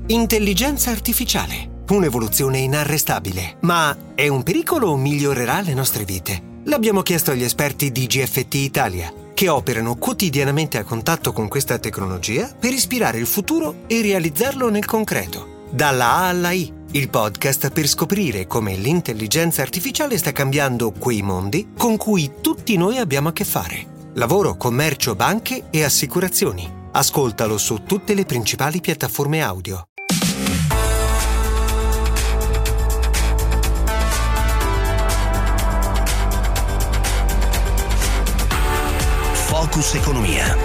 Intelligenza artificiale, un'evoluzione inarrestabile. Ma è un pericolo o migliorerà le nostre vite? L'abbiamo chiesto agli esperti di GFT Italia, che operano quotidianamente a contatto con questa tecnologia per ispirare il futuro e realizzarlo nel concreto. Dalla A alla I, il podcast per scoprire come l'intelligenza artificiale sta cambiando quei mondi con cui tutti noi abbiamo a che fare. Lavoro, commercio, banche e assicurazioni. Ascoltalo su tutte le principali piattaforme audio. Focus Economia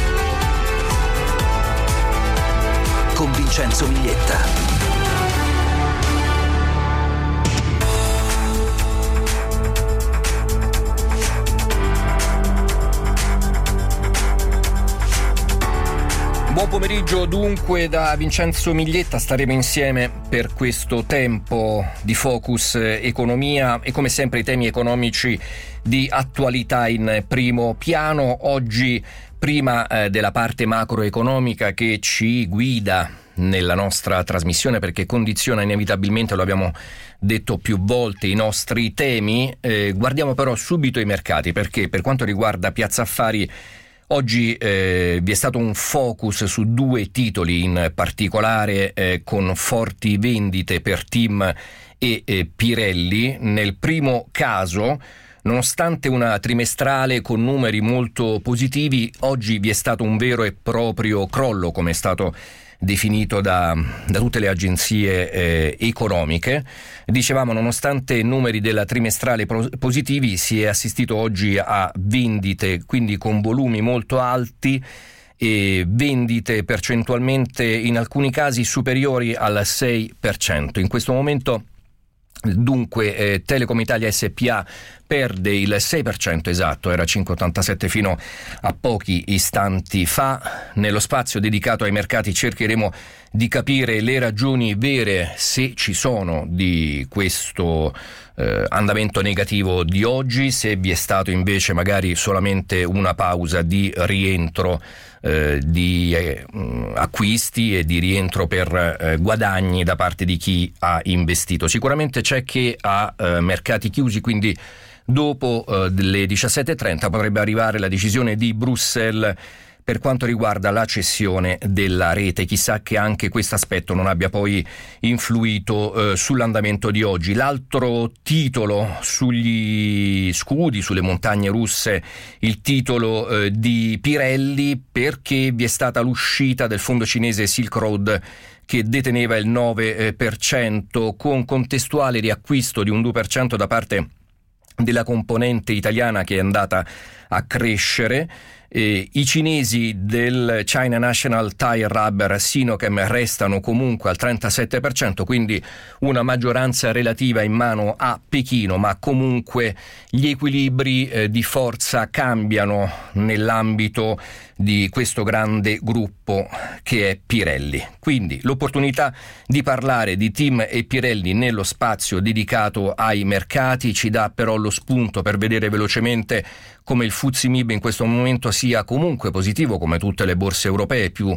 con Vincenzo Miglietta. Buon pomeriggio dunque da Vincenzo Miglietta, staremo insieme per questo tempo di Focus Economia e come sempre i temi economici di attualità in primo piano. Oggi prima della parte macroeconomica che ci guida nella nostra trasmissione perché condiziona inevitabilmente, lo abbiamo detto più volte, i nostri temi, guardiamo però subito i mercati perché per quanto riguarda Piazza Affari oggi vi è stato un focus su due titoli in particolare con forti vendite per TIM e Pirelli. Nel primo caso, nonostante una trimestrale con numeri molto positivi, oggi vi è stato un vero e proprio crollo, come è stato definito da tutte le agenzie economiche. Dicevamo, nonostante i numeri della trimestrale positivi, si è assistito oggi a vendite, quindi con volumi molto alti e vendite percentualmente in alcuni casi superiori al 6%. In questo momento dunque Telecom Italia SPA perde il 6% esatto, era 5,87 fino a pochi istanti fa. Nello spazio dedicato ai mercati cercheremo di capire le ragioni vere, se ci sono, di questo andamento negativo di oggi, se vi è stato invece magari solamente una pausa di rientro di acquisti e di rientro per guadagni da parte di chi ha investito. Sicuramente c'è che a mercati chiusi, quindi dopo le 17.30 potrebbe arrivare la decisione di Bruxelles per quanto riguarda la cessione della rete. Chissà che anche questo aspetto non abbia poi influito sull'andamento di oggi. L'altro titolo sugli scudi, sulle montagne russe, il titolo di Pirelli, perché vi è stata l'uscita del fondo cinese Silk Road che deteneva il 9% con contestuale riacquisto di un 2% da parte della componente italiana che è andata a crescere. I cinesi del China National Tire Rubber Sinochem restano comunque al 37%, quindi una maggioranza relativa in mano a Pechino, ma comunque gli equilibri di forza cambiano nell'ambito di questo grande gruppo che è Pirelli. Quindi l'opportunità di parlare di TIM e Pirelli nello spazio dedicato ai mercati ci dà però lo spunto per vedere velocemente come il FTSE MIB in questo momento sia comunque positivo, come tutte le borse europee, più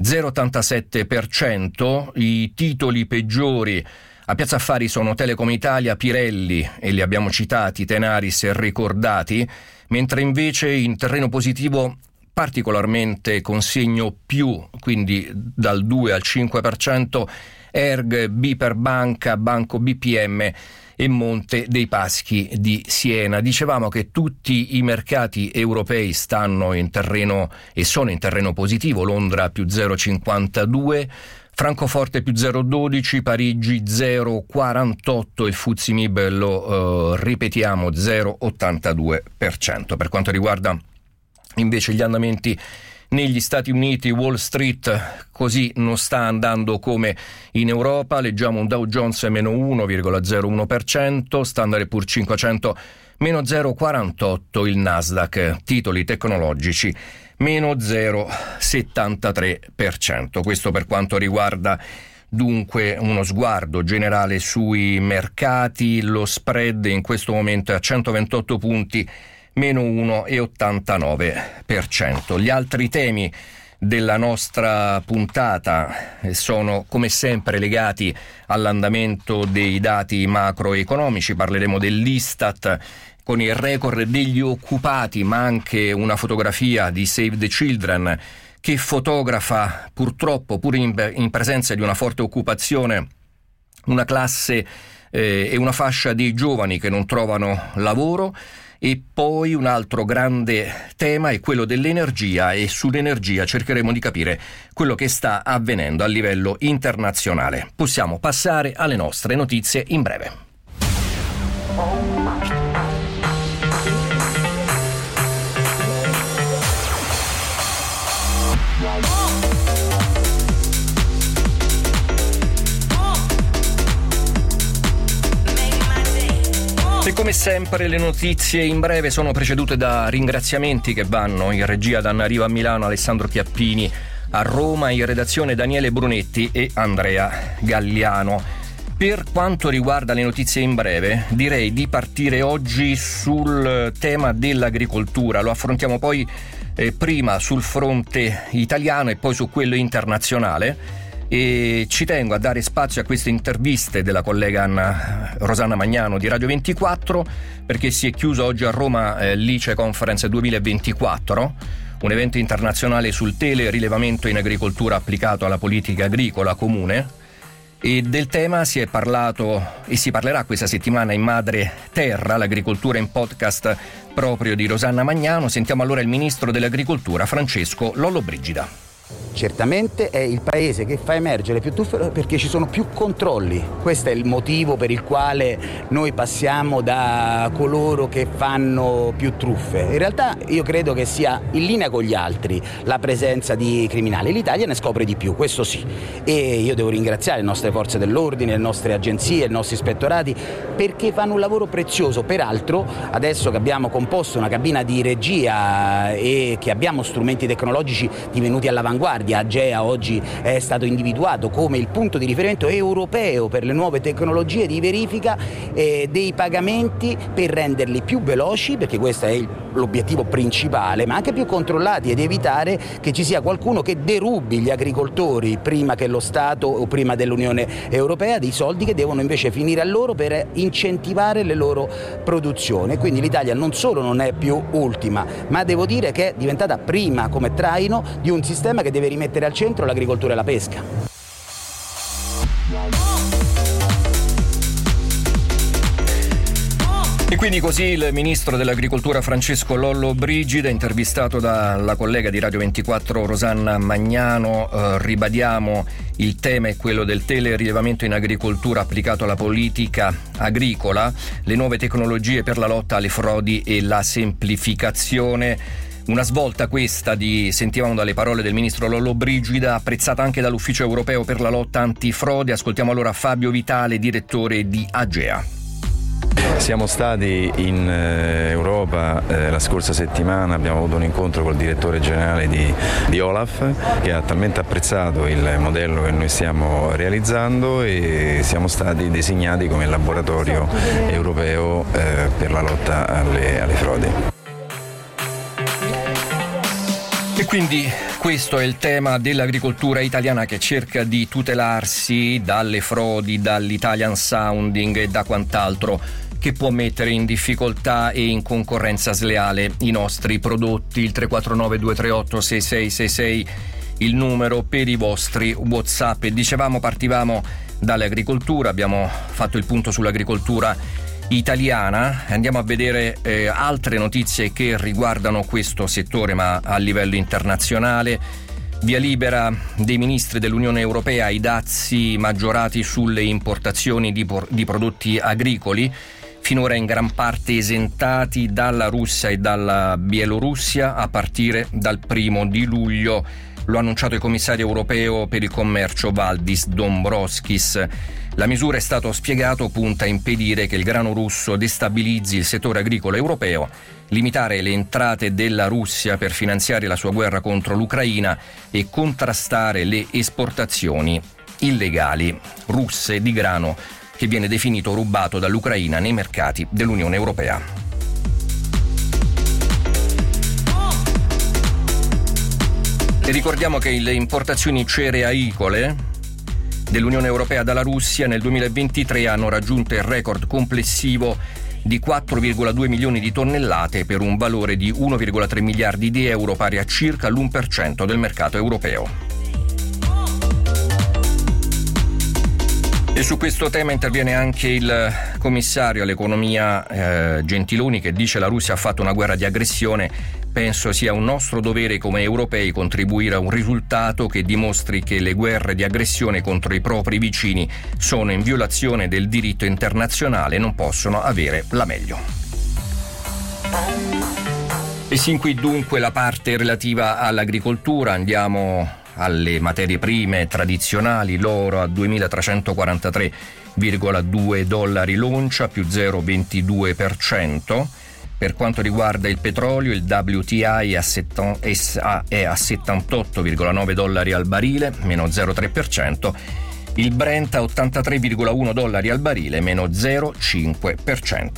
0,87%. I titoli peggiori a Piazza Affari sono Telecom Italia, Pirelli, e li abbiamo citati, Tenaris e Ricordati, mentre invece in terreno positivo particolarmente con segno più, quindi dal 2 al 5%, Erg, BPER Banca, Banco BPM e Monte dei Paschi di Siena. Dicevamo che tutti i mercati europei stanno in terreno e sono in terreno positivo, Londra più 0,52%, Francoforte più 0,12%, Parigi 0,48%, il FTSE MIB lo ripetiamo 0,82%. Per quanto riguarda invece gli andamenti negli Stati Uniti, Wall Street così non sta andando come in Europa. Leggiamo un Dow Jones meno 1,01%, Standard & Poor's 500 meno 0,48%, il Nasdaq, titoli tecnologici, meno 0,73%. Questo per quanto riguarda dunque uno sguardo generale sui mercati. Lo spread in questo momento è a 128 punti, meno 1,89%. Gli altri temi della nostra puntata sono come sempre legati all'andamento dei dati macroeconomici. Parleremo dell'Istat con il record degli occupati, ma anche una fotografia di Save the Children che fotografa purtroppo, pur in presenza di una forte occupazione, una classe e una fascia di giovani che non trovano lavoro. E poi un altro grande tema è quello dell'energia, e sull'energia cercheremo di capire quello che sta avvenendo a livello internazionale. Possiamo passare alle nostre notizie in breve. E come sempre le notizie in breve sono precedute da ringraziamenti che vanno in regia da Anna Riva a Milano, Alessandro Chiappini a Roma, in redazione Daniele Brunetti e Andrea Galliano. Per quanto riguarda le notizie in breve, direi di partire oggi sul tema dell'agricoltura. Lo affrontiamo poi prima sul fronte italiano e poi su quello internazionale. E ci tengo a dare spazio a queste interviste della collega Rosanna Magnano di Radio 24, perché si è chiuso oggi a Roma l'ICE Conference 2024, un evento internazionale sul telerilevamento in agricoltura applicato alla politica agricola comune, e del tema si è parlato e si parlerà questa settimana in Madre Terra, l'agricoltura in podcast proprio di Rosanna Magnano. Sentiamo allora il ministro dell'agricoltura Francesco Lollobrigida. Certamente è il paese che fa emergere più truffe perché ci sono più controlli. Questo è il motivo per il quale noi passiamo da coloro che fanno più truffe. In realtà io credo che sia in linea con gli altri la presenza di criminali. L'Italia ne scopre di più, questo sì. E io devo ringraziare le nostre forze dell'ordine, le nostre agenzie, i nostri ispettorati, perché fanno un lavoro prezioso. Peraltro, adesso che abbiamo composto una cabina di regia e che abbiamo strumenti tecnologici divenuti all'avanguardia, AGEA oggi è stato individuato come il punto di riferimento europeo per le nuove tecnologie di verifica dei pagamenti, per renderli più veloci, perché questo è l'obiettivo principale, ma anche più controllati, ed evitare che ci sia qualcuno che derubi gli agricoltori prima che lo Stato o prima dell'Unione Europea dei soldi che devono invece finire a loro per incentivare le loro produzioni. Quindi l'Italia non solo non è più ultima, ma devo dire che è diventata prima come traino di un sistema che deve rimettere al centro l'agricoltura e la pesca. E quindi così il ministro dell'agricoltura Francesco Lollobrigida, intervistato dalla collega di Radio 24 Rosanna Magnano. Ribadiamo, il tema è quello del telerilevamento in agricoltura applicato alla politica agricola, le nuove tecnologie per la lotta alle frodi e la semplificazione. Una svolta questa, sentivamo dalle parole del ministro Lollobrigida, apprezzata anche dall'Ufficio Europeo per la lotta antifrode. Ascoltiamo allora Fabio Vitale, direttore di AGEA. Siamo stati in Europa la scorsa settimana, abbiamo avuto un incontro col direttore generale di Olaf, che ha talmente apprezzato il modello che noi stiamo realizzando, e siamo stati designati come laboratorio europeo per la lotta alle frodi. E quindi questo è il tema dell'agricoltura italiana, che cerca di tutelarsi dalle frodi, dall'Italian sounding e da quant'altro che può mettere in difficoltà e in concorrenza sleale i nostri prodotti. Il 349-238-6666 il numero per i vostri WhatsApp. E dicevamo, partivamo dall'agricoltura, abbiamo fatto il punto sull'agricoltura italiana. Andiamo a vedere altre notizie che riguardano questo settore, ma a livello internazionale. Via libera dei ministri dell'Unione Europea ai dazi maggiorati sulle importazioni di prodotti agricoli, finora in gran parte esentati dalla Russia e dalla Bielorussia a partire dal 1 luglio. Lo ha annunciato il commissario europeo per il commercio Valdis Dombrovskis. La misura, è stato spiegato, punta a impedire che il grano russo destabilizzi il settore agricolo europeo, limitare le entrate della Russia per finanziare la sua guerra contro l'Ucraina e contrastare le esportazioni illegali russe di grano che viene definito rubato dall'Ucraina nei mercati dell'Unione Europea. E ricordiamo che le importazioni cerealicole dell'Unione Europea dalla Russia nel 2023 hanno raggiunto il record complessivo di 4,2 milioni di tonnellate per un valore di 1,3 miliardi di euro, pari a circa l'1% del mercato europeo. E su questo tema interviene anche il commissario all'economia Gentiloni, che dice: la Russia ha fatto una guerra di aggressione. Penso sia un nostro dovere come europei contribuire a un risultato che dimostri che le guerre di aggressione contro i propri vicini sono in violazione del diritto internazionale e non possono avere la meglio. E sin qui dunque la parte relativa all'agricoltura. Andiamo alle materie prime tradizionali. L'oro a $2.343,2 l'oncia, più 0,22%. Per quanto riguarda il petrolio, il WTI è a $78,9 al barile, meno 0,3%. Il Brent a $83,1 al barile, meno 0,5%.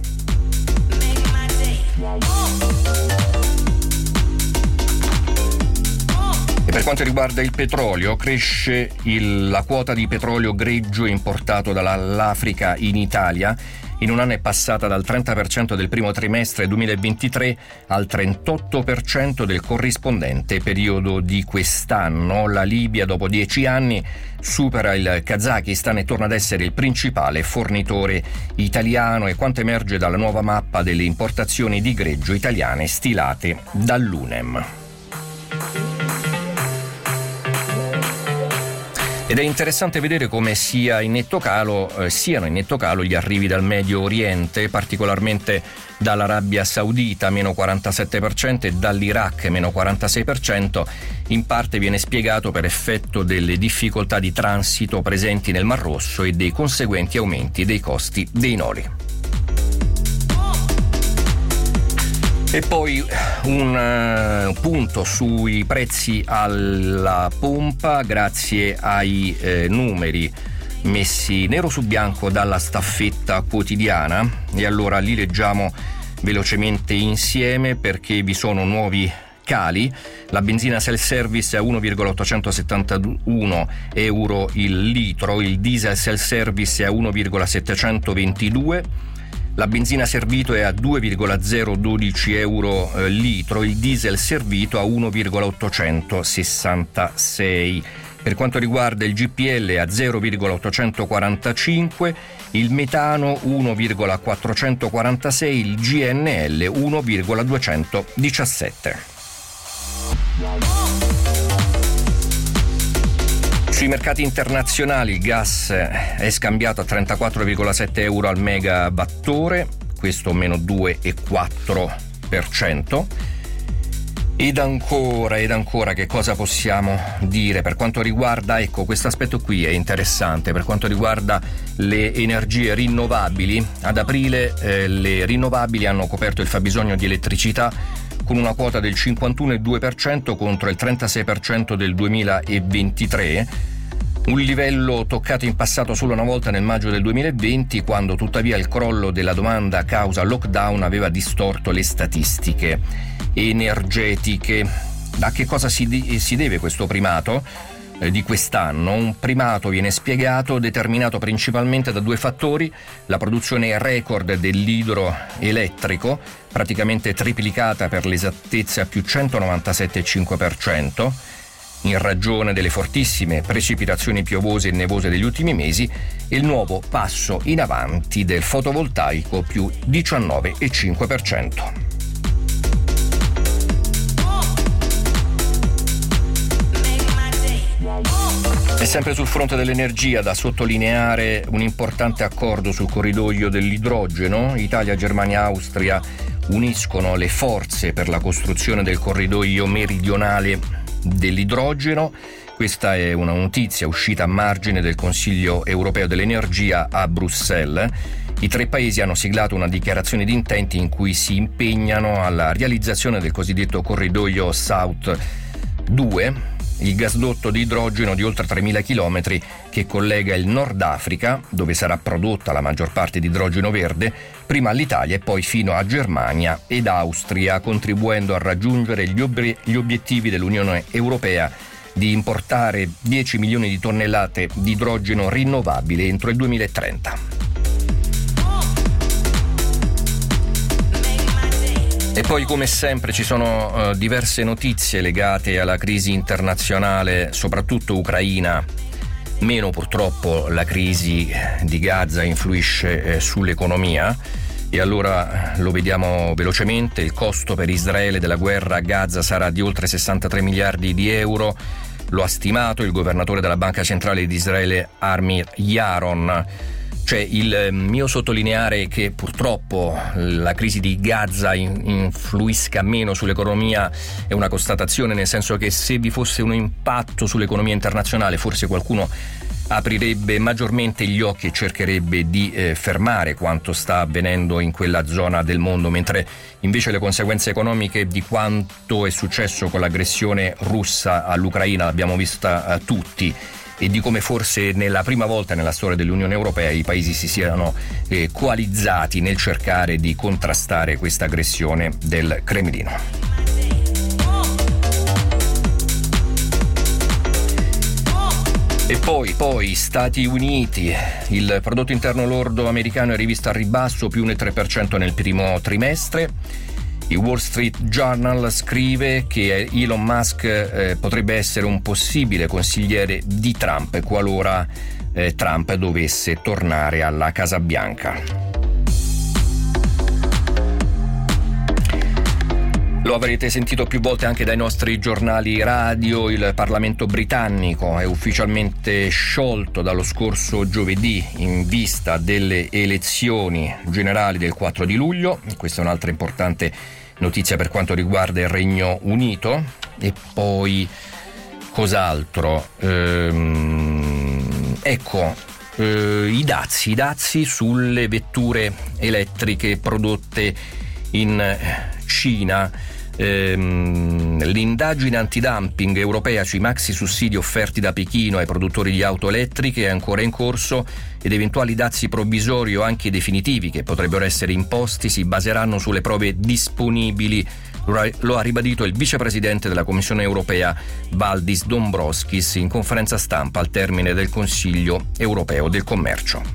E per quanto riguarda il petrolio, cresce la quota di petrolio greggio importato dall'Africa in Italia. In un anno è passata dal 30% del primo trimestre 2023 al 38% del corrispondente periodo di quest'anno. La Libia, dopo 10 anni, supera il Kazakistan e torna ad essere il principale fornitore italiano, e quanto emerge dalla nuova mappa delle importazioni di greggio italiane stilate dall'UNEM. Ed è interessante vedere come siano in netto calo gli arrivi dal Medio Oriente, particolarmente dall'Arabia Saudita, meno 47%, e dall'Iraq, meno 46%. In parte viene spiegato per effetto delle difficoltà di transito presenti nel Mar Rosso e dei conseguenti aumenti dei costi dei noli. E poi un punto sui prezzi alla pompa, grazie ai numeri messi nero su bianco dalla staffetta quotidiana. E allora li leggiamo velocemente insieme, perché vi sono nuovi cali. La benzina self-service a 1,871 euro il litro, il diesel self-service a 1,722. La benzina servito è a 2,012 euro litro, il diesel servito a 1,866. Per quanto riguarda il GPL a 0,845, il metano 1,446, il GNL 1,217. Sui mercati internazionali il gas è scambiato a 34,7 euro al megawattore, questo meno 2,4%. Ed ancora che cosa possiamo dire per quanto riguarda, ecco, questo aspetto qui è interessante, per quanto riguarda le energie rinnovabili. Ad aprile le rinnovabili hanno coperto il fabbisogno di elettricità con una quota del 51,2% contro il 36% del 2023, un livello toccato in passato solo una volta nel maggio del 2020, quando tuttavia il crollo della domanda a causa lockdown aveva distorto le statistiche energetiche. A che cosa si deve questo primato di quest'anno? Un primato viene spiegato determinato principalmente da due fattori: la produzione record dell'idroelettrico, praticamente triplicata per l'esattezza, più 197,5%, in ragione delle fortissime precipitazioni piovose e nevose degli ultimi mesi, e il nuovo passo in avanti del fotovoltaico, più 19,5%. E sempre sul fronte dell'energia, da sottolineare un importante accordo sul corridoio dell'idrogeno. Italia, Germania e Austria uniscono le forze per la costruzione del corridoio meridionale dell'idrogeno. Questa è una notizia uscita a margine del Consiglio europeo dell'energia a Bruxelles. I tre paesi hanno siglato una dichiarazione di intenti in cui si impegnano alla realizzazione del cosiddetto corridoio South 2, il gasdotto di idrogeno di oltre 3.000 chilometri che collega il Nord Africa, dove sarà prodotta la maggior parte di idrogeno verde, prima all'Italia e poi fino a Germania ed Austria, contribuendo a raggiungere gli obiettivi dell'Unione Europea di importare 10 milioni di tonnellate di idrogeno rinnovabile entro il 2030. E poi, come sempre, ci sono diverse notizie legate alla crisi internazionale, soprattutto ucraina. Meno purtroppo la crisi di Gaza influisce sull'economia. E allora lo vediamo velocemente. Il costo per Israele della guerra a Gaza sarà di oltre 63 miliardi di euro. Lo ha stimato il governatore della Banca Centrale di Israele, Amir Yaron. Cioè, il mio sottolineare che purtroppo la crisi di Gaza influisca meno sull'economia è una constatazione, nel senso che se vi fosse un impatto sull'economia internazionale forse qualcuno aprirebbe maggiormente gli occhi e cercherebbe di fermare quanto sta avvenendo in quella zona del mondo, mentre invece le conseguenze economiche di quanto è successo con l'aggressione russa all'Ucraina l'abbiamo vista tutti, e di come forse nella prima volta nella storia dell'Unione Europea i paesi si siano coalizzati nel cercare di contrastare questa aggressione del Cremlino. E poi Stati Uniti, il prodotto interno lordo americano è rivisto al ribasso, più 1,3% nel primo trimestre. Il Wall Street Journal scrive che Elon Musk potrebbe essere un possibile consigliere di Trump qualora Trump dovesse tornare alla Casa Bianca. Lo avrete sentito più volte anche dai nostri giornali radio, il Parlamento britannico è ufficialmente sciolto dallo scorso giovedì in vista delle elezioni generali del 4 di luglio. Questa è un'altra importante notizia per quanto riguarda il Regno Unito. E poi cos'altro? I dazi sulle vetture elettriche prodotte in Cina. L'indagine antidumping europea sui maxi sussidi offerti da Pechino ai produttori di auto elettriche è ancora in corso ed eventuali dazi provvisori o anche definitivi che potrebbero essere imposti si baseranno sulle prove disponibili. Lo ha ribadito il vicepresidente della Commissione europea Valdis Dombrovskis in conferenza stampa al termine del Consiglio europeo del commercio.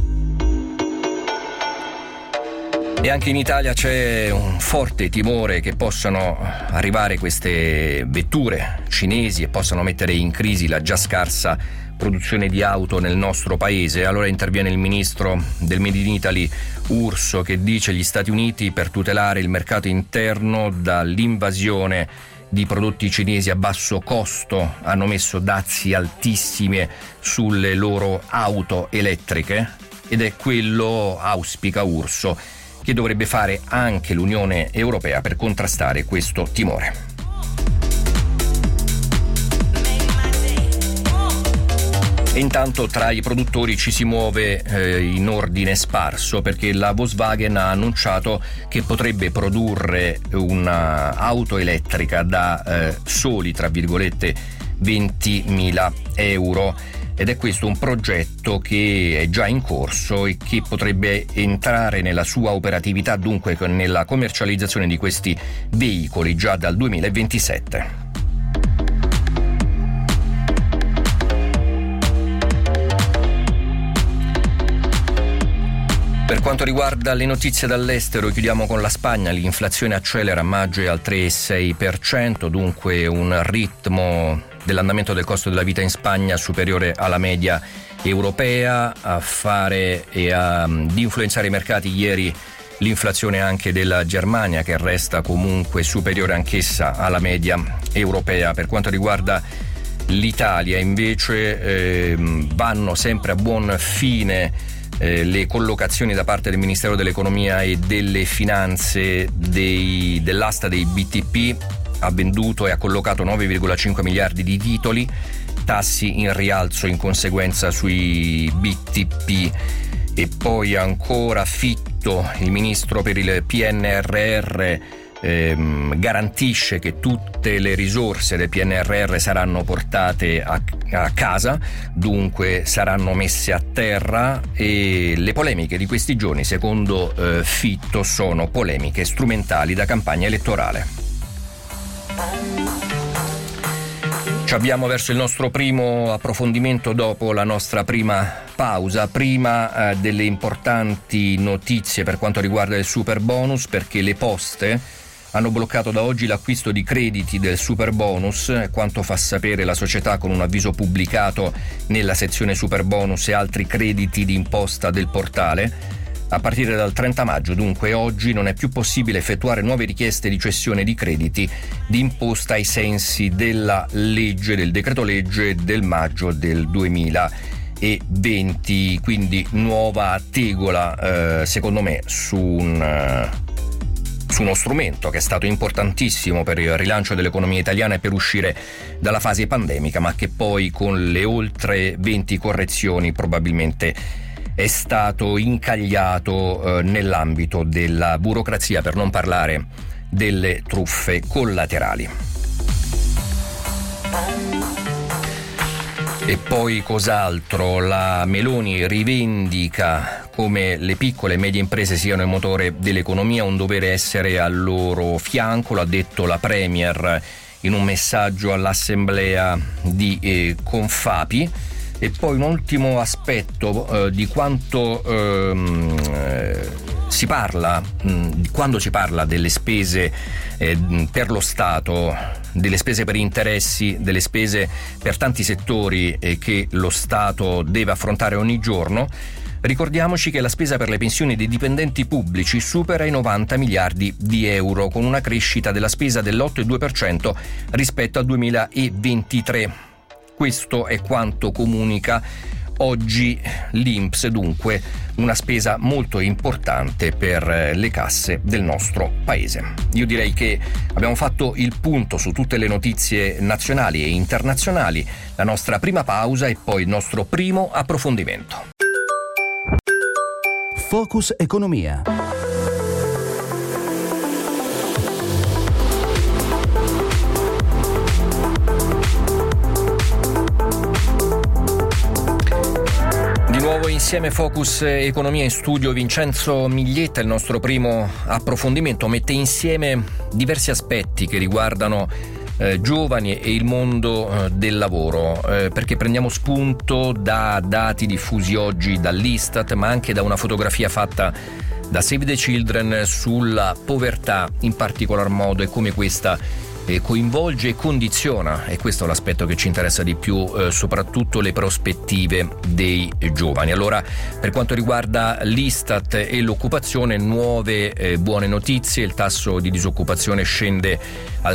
E anche in Italia c'è un forte timore che possano arrivare queste vetture cinesi e possano mettere in crisi la già scarsa produzione di auto nel nostro paese. Allora interviene il ministro del Made in Italy Urso, che dice che gli Stati Uniti, per tutelare il mercato interno dall'invasione di prodotti cinesi a basso costo, hanno messo dazi altissimi sulle loro auto elettriche, ed è quello, auspica Urso, che dovrebbe fare anche l'Unione Europea per contrastare questo timore. E intanto tra i produttori ci si muove in ordine sparso, perché la Volkswagen ha annunciato che potrebbe produrre un'auto elettrica da soli, tra virgolette, 20.000 euro. Ed è questo un progetto che è già in corso e che potrebbe entrare nella sua operatività, dunque nella commercializzazione di questi veicoli, già dal 2027. Per quanto riguarda le notizie dall'estero, chiudiamo con la Spagna. L'inflazione accelera a maggio è al 3,6%, dunque un ritmo dell'andamento del costo della vita in Spagna superiore alla media europea. A fare e di influenzare i mercati ieri l'inflazione anche della Germania, che resta comunque superiore anch'essa alla media europea. Per quanto riguarda l'Italia invece vanno sempre a buon fine le collocazioni da parte del Ministero dell'Economia e delle Finanze dell'asta dei BTP. Ha venduto e ha collocato 9,5 miliardi di titoli, tassi in rialzo in conseguenza sui BTP. E poi ancora Fitto, il ministro per il PNRR, garantisce che tutte le risorse del PNRR saranno portate a casa, dunque saranno messe a terra, e le polemiche di questi giorni, secondo Fitto, sono polemiche strumentali da campagna elettorale. Ci abbiamo verso il nostro primo approfondimento dopo la nostra prima pausa, prima delle importanti notizie per quanto riguarda il super bonus, perché le poste hanno bloccato da oggi l'acquisto di crediti del super bonus, quanto fa sapere la società con un avviso pubblicato nella sezione super bonus e altri crediti di imposta del portale. A partire dal 30 maggio, dunque oggi, non è più possibile effettuare nuove richieste di cessione di crediti di imposta ai sensi della legge, del decreto legge del maggio del 2020, quindi nuova tegola secondo me su uno strumento che è stato importantissimo per il rilancio dell'economia italiana e per uscire dalla fase pandemica, ma che poi con le oltre 20 correzioni probabilmente è stato incagliato nell'ambito della burocrazia, per non parlare delle truffe collaterali. E poi cos'altro? La Meloni rivendica come le piccole e medie imprese siano il motore dell'economia, un dovere essere al loro fianco, lo ha detto la Premier in un messaggio all'assemblea di Confapi. E poi un ultimo aspetto di quanto si parla quando si parla delle spese per lo Stato, delle spese per interessi, delle spese per tanti settori che lo Stato deve affrontare ogni giorno. Ricordiamoci che la spesa per le pensioni dei dipendenti pubblici supera i 90 miliardi di euro, con una crescita della spesa dell'8,2% rispetto al 2023. Questo è quanto comunica oggi l'INPS, dunque una spesa molto importante per le casse del nostro paese. Io direi che abbiamo fatto il punto su tutte le notizie nazionali e internazionali, la nostra prima pausa e poi il nostro primo approfondimento. Focus Economia. Di nuovo insieme Focus Economia, in studio Vincenzo Miglietta. Il nostro primo approfondimento mette insieme diversi aspetti che riguardano giovani e il mondo del lavoro, perché prendiamo spunto da dati diffusi oggi dall'Istat, ma anche da una fotografia fatta da Save the Children sulla povertà in particolar modo e come questa coinvolge e condiziona, e questo è l'aspetto che ci interessa di più, soprattutto le prospettive dei giovani. Allora, per quanto riguarda l'Istat e l'occupazione, nuove buone notizie: il tasso di disoccupazione scende al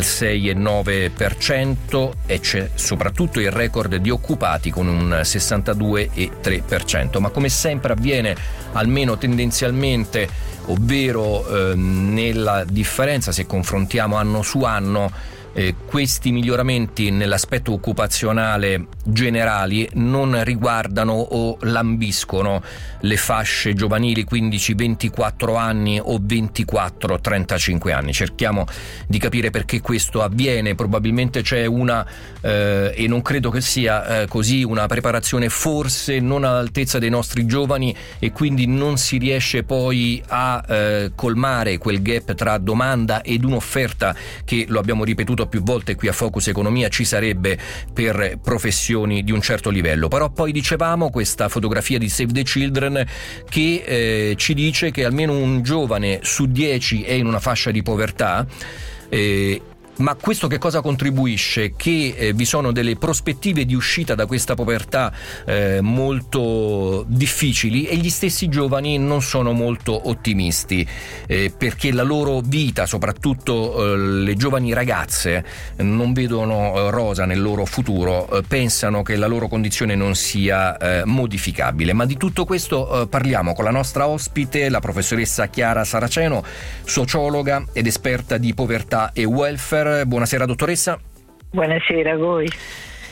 6,9% e c'è soprattutto il record di occupati con un 62,3%, ma come sempre avviene, almeno tendenzialmente, ovvero nella differenza se confrontiamo anno su anno, questi miglioramenti nell'aspetto occupazionale generali non riguardano o lambiscono le fasce giovanili 15-24 anni o 24-35 anni. Cerchiamo di capire perché questo avviene. Probabilmente c'è una e non credo che sia così, una preparazione forse non all'altezza dei nostri giovani, e quindi non si riesce poi a colmare quel gap tra domanda ed un'offerta che, lo abbiamo ripetuto più volte qui a Focus Economia, ci sarebbe per professioni di un certo livello. Però poi dicevamo questa fotografia di Save the Children che ci dice che almeno un giovane su 10 è in una fascia di povertà. Ma questo che cosa contribuisce? Che vi sono delle prospettive di uscita da questa povertà molto difficili, e gli stessi giovani non sono molto ottimisti, perché la loro vita, soprattutto le giovani ragazze, non vedono rosa nel loro futuro, pensano che la loro condizione non sia modificabile. Ma di tutto questo parliamo con la nostra ospite, la professoressa Chiara Saraceno, sociologa ed esperta di povertà e welfare. Buonasera dottoressa. Buonasera a voi.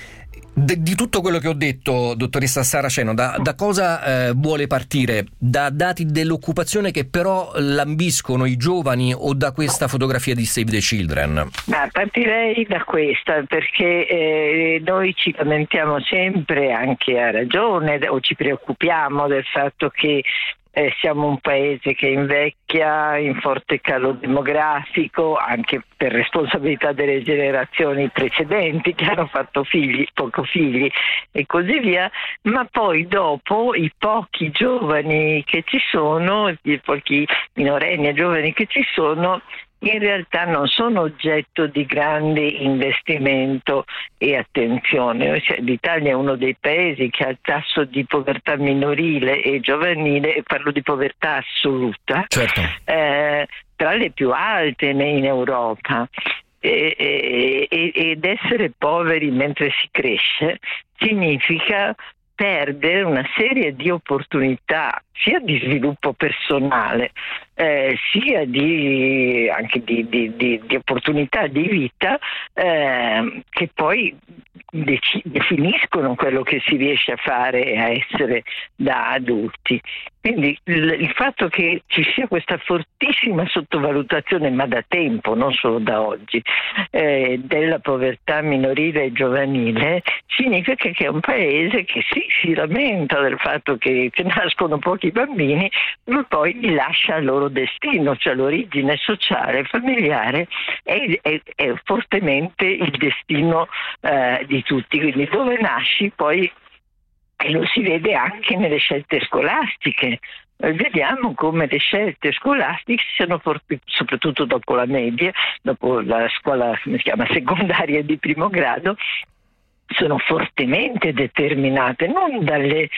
Di tutto quello che ho detto, dottoressa Saraceno, da cosa vuole partire? Da dati dell'occupazione che però lambiscono i giovani o da questa fotografia di Save the Children? Partirei da questa, perché noi ci lamentiamo sempre, anche a ragione, o ci preoccupiamo del fatto che siamo un paese che invecchia, in forte calo demografico, anche per responsabilità delle generazioni precedenti che hanno fatto poco figli e così via, ma poi dopo i pochi giovani che ci sono, i pochi minorenni e giovani che ci sono, in realtà non sono oggetto di grande investimento e attenzione. L'Italia è uno dei paesi che ha il tasso di povertà minorile e giovanile, e parlo di povertà assoluta, certo, tra le più alte in Europa. Ed essere poveri mentre si cresce significa perdere una serie di opportunità, sia di sviluppo personale, sia anche di opportunità di vita, che poi definiscono quello che si riesce a fare e a essere da adulti. Quindi il fatto che ci sia questa fortissima sottovalutazione, ma da tempo, non solo da oggi, della povertà minorile e giovanile, significa che è un paese che si lamenta del fatto che nascono pochi bambini, ma poi li lascia al loro destino, cioè l'origine sociale, familiare è fortemente il destino di tutti. Quindi dove nasci poi, e lo si vede anche nelle scelte scolastiche. Vediamo come le scelte scolastiche siano soprattutto dopo la media, dopo la scuola secondaria di primo grado, sono fortemente determinate non dai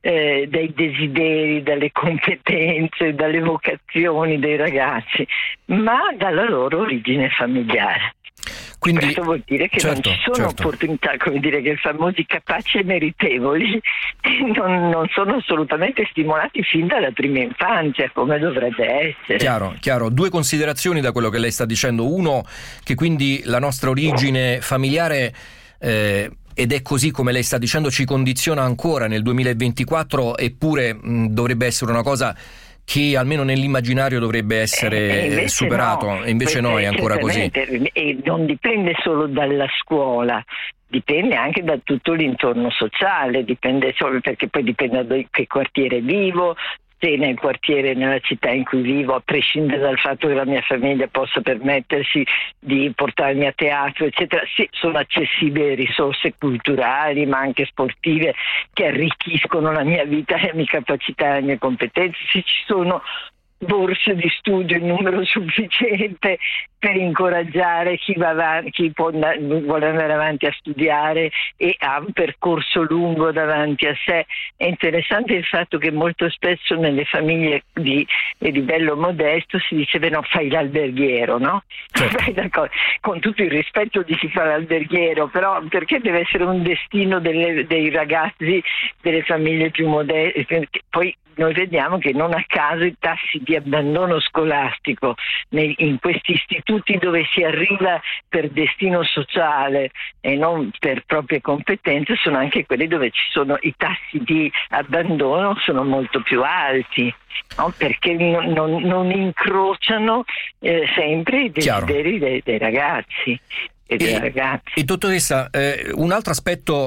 desideri, dalle competenze, dalle vocazioni dei ragazzi, ma dalla loro origine familiare. Quindi, questo vuol dire che non ci sono opportunità, come dire, che i famosi capaci e meritevoli non sono assolutamente stimolati fin dalla prima infanzia, come dovrebbe essere. Chiaro. Due considerazioni da quello che lei sta dicendo. Uno, che quindi la nostra origine familiare ed è così come lei sta dicendo, ci condiziona ancora nel 2024, eppure dovrebbe essere una cosa che almeno nell'immaginario dovrebbe essere superato, no. E invece no, è ancora così. E non dipende solo dalla scuola, dipende anche da tutto l'intorno sociale, perché poi dipende da che quartiere vivo, se nel quartiere, nella città in cui vivo, a prescindere dal fatto che la mia famiglia possa permettersi di portarmi a teatro, eccetera, sì, sono accessibili risorse culturali ma anche sportive che arricchiscono la mia vita, le mie capacità, le mie competenze, se ci sono borse di studio in numero sufficiente per incoraggiare chi vuole andare avanti a studiare e ha un percorso lungo davanti a sé. È interessante il fatto che molto spesso nelle famiglie di livello modesto si dice fai l'alberghiero, no? Certo. Con tutto il rispetto di chi fa l'alberghiero, però perché deve essere un destino dei ragazzi delle famiglie più modeste? Poi noi vediamo che non a caso i tassi di abbandono scolastico in questi istituti dove si arriva per destino sociale e non per proprie competenze sono anche quelli dove ci sono i tassi di abbandono sono molto più alti, no? Perché non incrociano sempre i desideri dei ragazzi. E dottoressa, un altro aspetto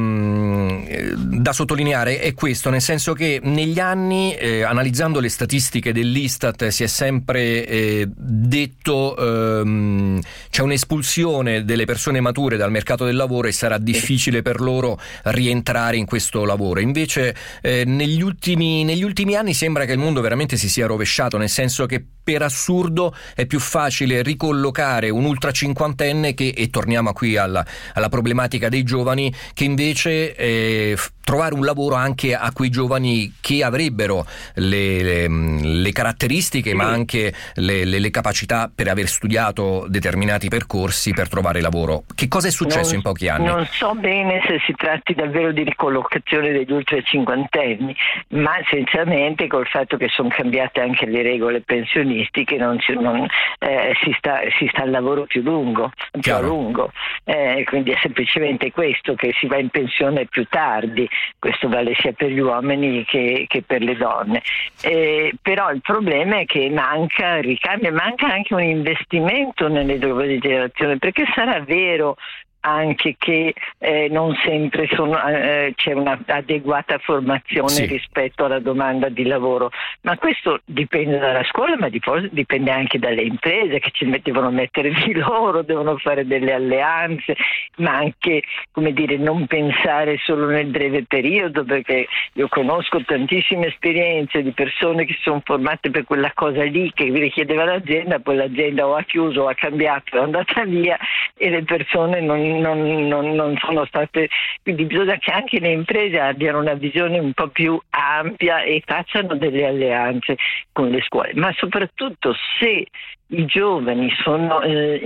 da sottolineare è questo, nel senso che negli anni, analizzando le statistiche dell'Istat, si è sempre detto c'è un'espulsione delle persone mature dal mercato del lavoro e sarà difficile per loro rientrare in questo lavoro. Invece negli ultimi anni sembra che il mondo veramente si sia rovesciato, nel senso che per assurdo è più facile ricollocare un ultra cinquantenne e torniamo qui alla problematica dei giovani, che invece trovare un lavoro anche a quei giovani che avrebbero le caratteristiche, ma anche le capacità per aver studiato determinati percorsi per trovare lavoro. Che cosa è successo in pochi anni? Non so bene se si tratti davvero di ricollocazione degli ultra cinquantenni, ma essenzialmente col fatto che sono cambiate anche le regole pensionistiche si sta al lavoro più a lungo. Quindi è semplicemente questo, che si va in pensione più tardi. Questo vale sia per gli uomini che per le donne. Però il problema è che manca anche un investimento nelle giovani generazioni, perché sarà vero anche che non sempre c'è un'adeguata formazione rispetto alla domanda di lavoro, ma questo dipende dalla scuola, ma dipende anche dalle imprese che devono mettere di loro, devono fare delle alleanze, ma anche, come dire, non pensare solo nel breve periodo, perché io conosco tantissime esperienze di persone che si sono formate per quella cosa lì che richiedeva l'azienda, poi l'azienda o ha chiuso o ha cambiato, è andata via e le persone non sono state. Quindi bisogna che anche le imprese abbiano una visione un po' più ampia e facciano delle alleanze con le scuole, ma soprattutto se i giovani sono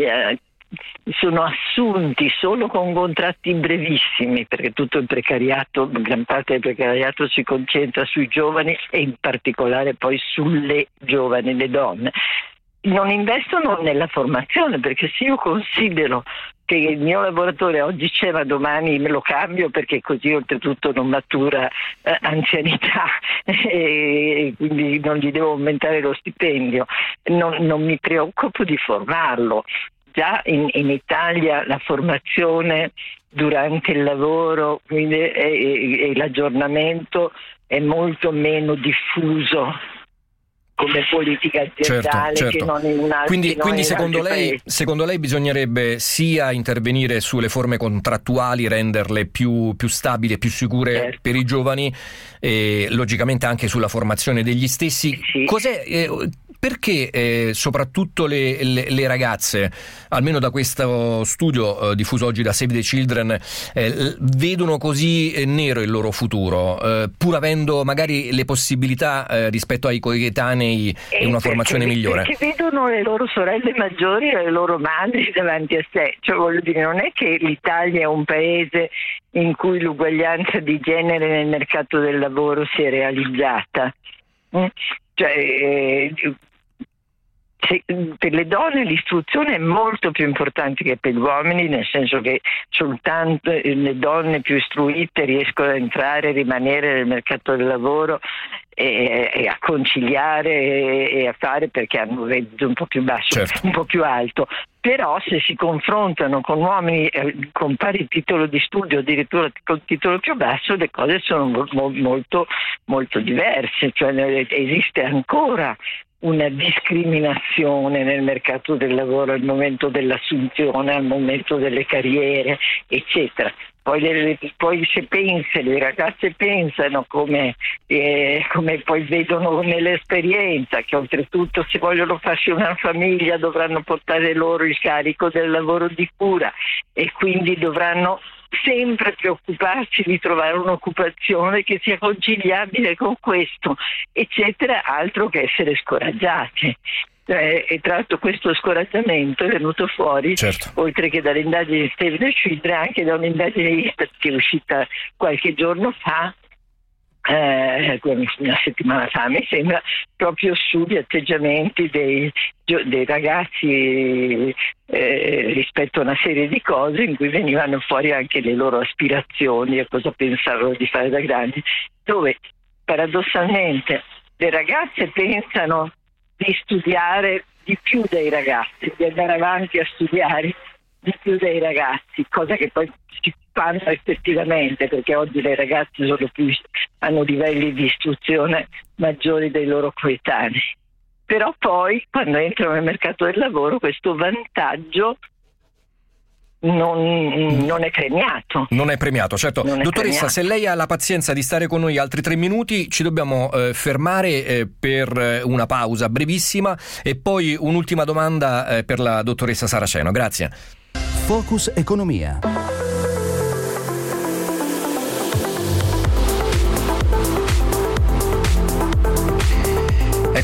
assunti solo con contratti brevissimi, perché tutto il precariato, gran parte del precariato si concentra sui giovani e in particolare poi sulle giovani, le donne. Non investono nella formazione, perché se io considero che il mio lavoratore oggi c'è ma domani me lo cambio perché così oltretutto non matura anzianità e quindi non gli devo aumentare lo stipendio, non mi preoccupo di formarlo. Già in Italia la formazione durante il lavoro e l'aggiornamento è molto meno diffuso come politica aziendale, certo. Che non in un altro. Quindi secondo lei bisognerebbe sia intervenire sulle forme contrattuali, renderle più stabili e più sicure per i giovani, e logicamente anche sulla formazione degli stessi. Sì. Perché soprattutto le ragazze, almeno da questo studio diffuso oggi da Save the Children, vedono così nero il loro futuro, pur avendo magari le possibilità rispetto ai coetanei e una formazione migliore? Perché vedono le loro sorelle maggiori e le loro madri davanti a sé. Cioè, voglio dire, non è che l'Italia è un paese in cui l'uguaglianza di genere nel mercato del lavoro si è realizzata. Per le donne l'istruzione è molto più importante che per gli uomini, nel senso che soltanto le donne più istruite riescono a entrare e rimanere nel mercato del lavoro e a conciliare e a fare, perché hanno un reddito un po' più basso, certo, un po' più alto. Però se si confrontano con uomini con pari titolo di studio, addirittura con titolo più basso, le cose sono molto, molto diverse. Cioè, esiste ancora una discriminazione nel mercato del lavoro al momento dell'assunzione, al momento delle carriere, eccetera. Poi le ragazze pensano come poi vedono nell'esperienza che oltretutto se vogliono farsi una famiglia dovranno portare loro il carico del lavoro di cura e quindi dovranno sempre preoccuparsi di trovare un'occupazione che sia conciliabile con questo, eccetera, altro che essere scoraggiati. E tra l'altro questo scoraggiamento è venuto fuori, certo, oltre che dalle indagini di Save the Children, anche da un'indagine ISTAT che è uscita qualche giorno fa, una settimana fa mi sembra, proprio sugli atteggiamenti dei ragazzi rispetto a una serie di cose in cui venivano fuori anche le loro aspirazioni e cosa pensavano di fare da grandi, dove paradossalmente le ragazze pensano di studiare di più dei ragazzi, di andare avanti a studiare di più dei ragazzi, cosa che poi si fanno effettivamente, perché oggi le ragazze hanno livelli di istruzione maggiori dei loro coetanei. Però poi quando entrano nel mercato del lavoro questo vantaggio non è premiato. Non è premiato, certo. Dottoressa, se lei ha la pazienza di stare con noi altri 3 minuti, ci dobbiamo fermare per una pausa brevissima e poi un'ultima domanda per la dottoressa Saraceno. Grazie. Focus Economia.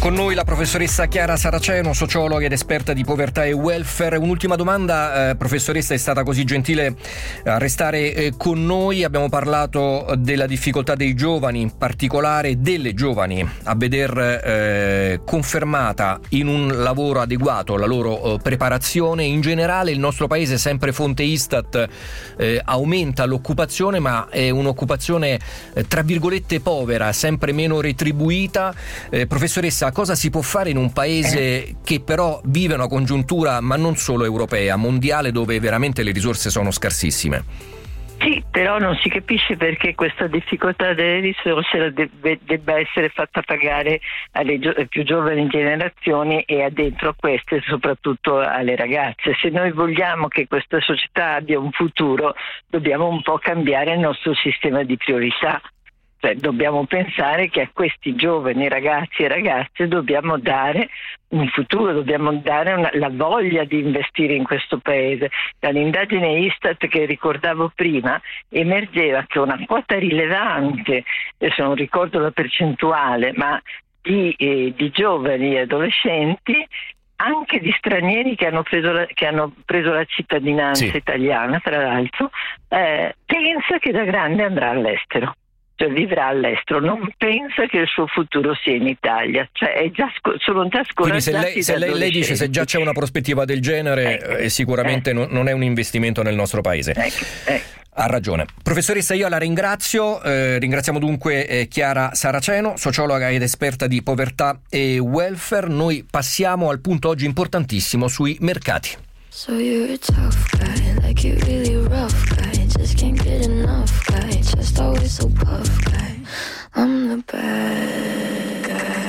Con noi la professoressa Chiara Saraceno, sociologa ed esperta di povertà e welfare. Un'ultima domanda, professoressa, è stata così gentile a restare con noi. Abbiamo parlato della difficoltà dei giovani, in particolare delle giovani, a veder confermata in un lavoro adeguato la loro preparazione. In generale il nostro paese, sempre fonte Istat, aumenta l'occupazione, ma è un'occupazione tra virgolette povera, sempre meno retribuita. Professoressa, cosa si può fare in un paese che però vive una congiuntura, ma non solo europea, mondiale, dove veramente le risorse sono scarsissime? Sì, però non si capisce perché questa difficoltà delle risorse debba essere fatta pagare alle più giovani generazioni e addentro a queste soprattutto alle ragazze. Se noi vogliamo che questa società abbia un futuro, dobbiamo un po' cambiare il nostro sistema di priorità. Cioè, dobbiamo pensare che a questi giovani ragazzi e ragazze dobbiamo dare un futuro, dobbiamo dare la voglia di investire in questo paese. Dall'indagine Istat che ricordavo prima emergeva che una quota rilevante, adesso non ricordo la percentuale, ma di giovani e adolescenti, anche di stranieri che hanno preso la cittadinanza italiana, tra l'altro, pensa che da grande andrà all'estero. Cioè vivrà all'estero, non pensa che il suo futuro sia in Italia, cioè sono già scoraggiati. Quindi se lei dice, se già c'è una prospettiva del genere, sicuramente non è un investimento nel nostro paese. Ha ragione. Professoressa, io la ringrazio. Ringraziamo dunque Chiara Saraceno, sociologa ed esperta di povertà e welfare. Noi passiamo al punto oggi importantissimo sui mercati. So you're a tough guy, like you're really rough guy, just can't get enough guy, just always so puff guy, I'm the bad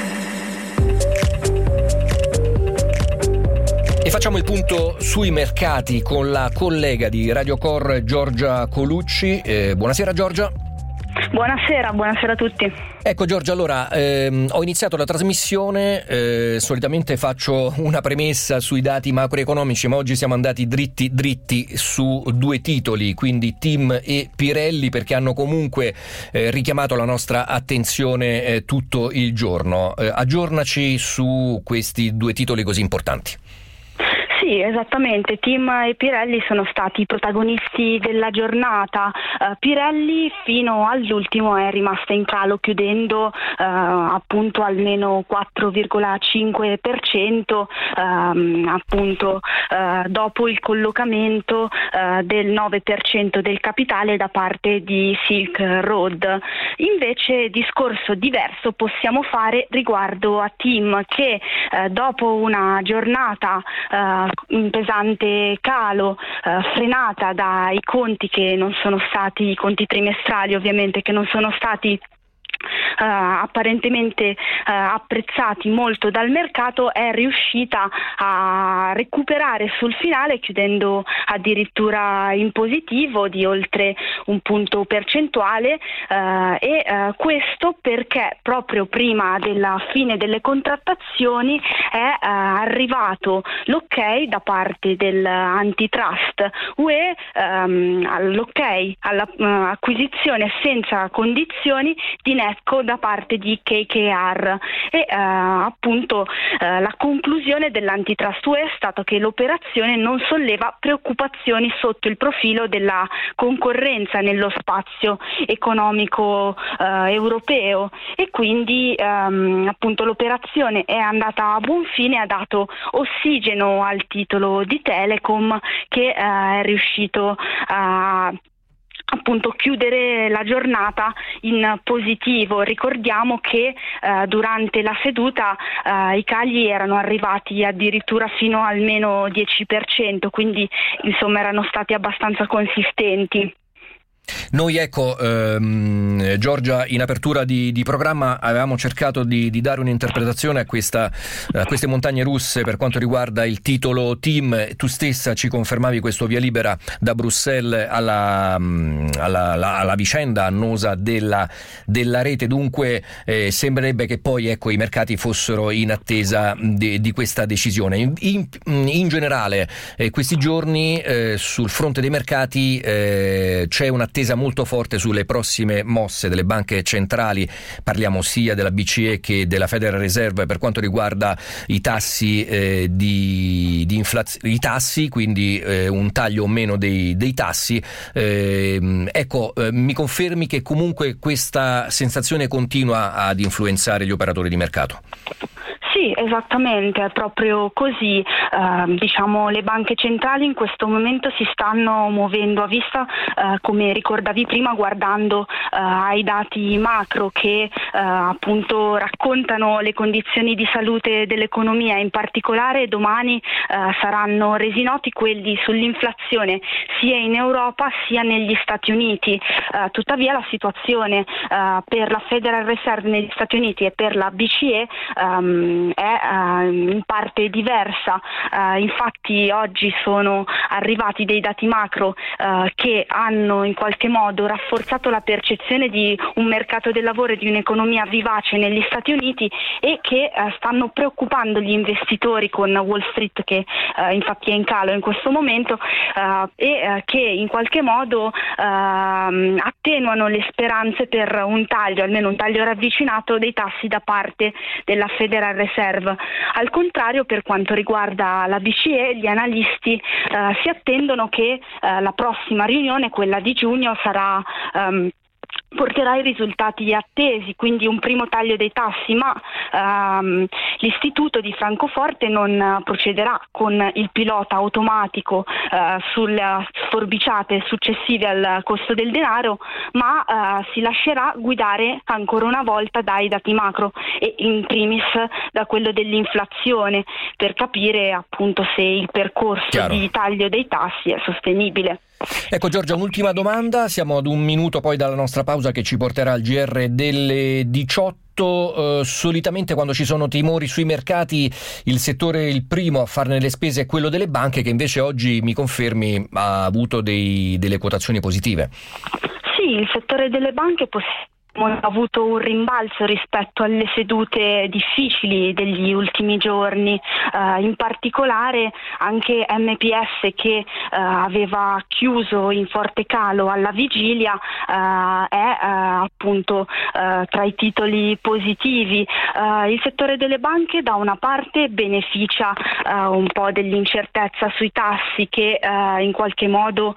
guy. E facciamo il punto sui mercati con la collega di Radio Cor, Giorgia Colucci. Buonasera Giorgia. Buonasera a tutti. Ecco Giorgia, allora ho iniziato la trasmissione, solitamente faccio una premessa sui dati macroeconomici, ma oggi siamo andati dritti su due titoli, quindi TIM e Pirelli, perché hanno comunque richiamato la nostra attenzione tutto il giorno. Aggiornaci su questi due titoli così importanti. Sì, esattamente, TIM e Pirelli sono stati i protagonisti della giornata. Pirelli fino all'ultimo è rimasta in calo, chiudendo appunto almeno 4,5%, appunto dopo il collocamento del 9% del capitale da parte di Silk Road. Invece discorso diverso possiamo fare riguardo a TIM, che dopo una giornata in pesante calo, frenata dai conti che non sono stati, i conti trimestrali ovviamente, che non sono stati apparentemente apprezzati molto dal mercato, è riuscita a recuperare sul finale, chiudendo addirittura in positivo di oltre un punto percentuale, e questo perché proprio prima della fine delle contrattazioni è arrivato l'ok da parte dell'antitrust UE, l'ok all'acquisizione senza condizioni di Netco da parte di KKR, e appunto la conclusione dell'antitrust UE è stato che l'operazione non solleva preoccupazioni sotto il profilo della concorrenza nello spazio economico europeo, e quindi appunto l'operazione è andata a buon fine, ha dato ossigeno al titolo di Telecom, che è riuscito a appunto chiudere la giornata in positivo. Ricordiamo che durante la seduta i cali erano arrivati addirittura fino al meno 10%, quindi insomma erano stati abbastanza consistenti. Noi Giorgia, in apertura di programma avevamo cercato di dare un'interpretazione a queste montagne russe per quanto riguarda il titolo TIM. Tu stessa ci confermavi questo via libera da Bruxelles alla vicenda annosa della rete. Dunque sembrerebbe che poi i mercati fossero in attesa di questa decisione. In generale questi giorni sul fronte dei mercati c'è un'attesa un'attesa molto forte sulle prossime mosse delle banche centrali, parliamo sia della BCE che della Federal Reserve per quanto riguarda i tassi di inflazione, i tassi, quindi un taglio o meno dei tassi. Mi confermi che comunque questa sensazione continua ad influenzare gli operatori di mercato? Sì, esattamente, è proprio così. Le banche centrali in questo momento si stanno muovendo a vista, come ricordavi prima, guardando ai dati macro che appunto raccontano le condizioni di salute dell'economia. In particolare domani saranno resi noti quelli sull'inflazione sia in Europa sia negli Stati Uniti. Tuttavia la situazione per la Federal Reserve negli Stati Uniti e per la BCE è in parte diversa. Infatti oggi sono arrivati dei dati macro che hanno in qualche modo rafforzato la percezione di un mercato del lavoro e di un'economia vivace negli Stati Uniti e che stanno preoccupando gli investitori, con Wall Street che infatti è in calo in questo momento, e che in qualche modo attenuano le speranze per un taglio, almeno un taglio ravvicinato dei tassi da parte della Federal Reserve. Al contrario, per quanto riguarda la BCE, gli analisti si attendono che la prossima riunione, quella di giugno, porterà i risultati attesi, quindi un primo taglio dei tassi, ma l'istituto di Francoforte non procederà con il pilota automatico sulle sforbiciate successive al costo del denaro, ma si lascerà guidare ancora una volta dai dati macro e in primis da quello dell'inflazione, per capire appunto se il percorso di taglio dei tassi è sostenibile. Ecco Giorgia, un'ultima domanda, siamo ad un minuto poi dalla nostra pausa che ci porterà al GR delle 18. Solitamente quando ci sono timori sui mercati il settore il primo a farne le spese è quello delle banche, che invece oggi, mi confermi, ha avuto delle quotazioni positive. Sì, il settore delle banche ha avuto un rimbalzo rispetto alle sedute difficili degli ultimi giorni, in particolare anche MPS, che aveva chiuso in forte calo alla vigilia, è appunto tra i titoli positivi. Il settore delle banche da una parte beneficia un po' dell'incertezza sui tassi che in qualche modo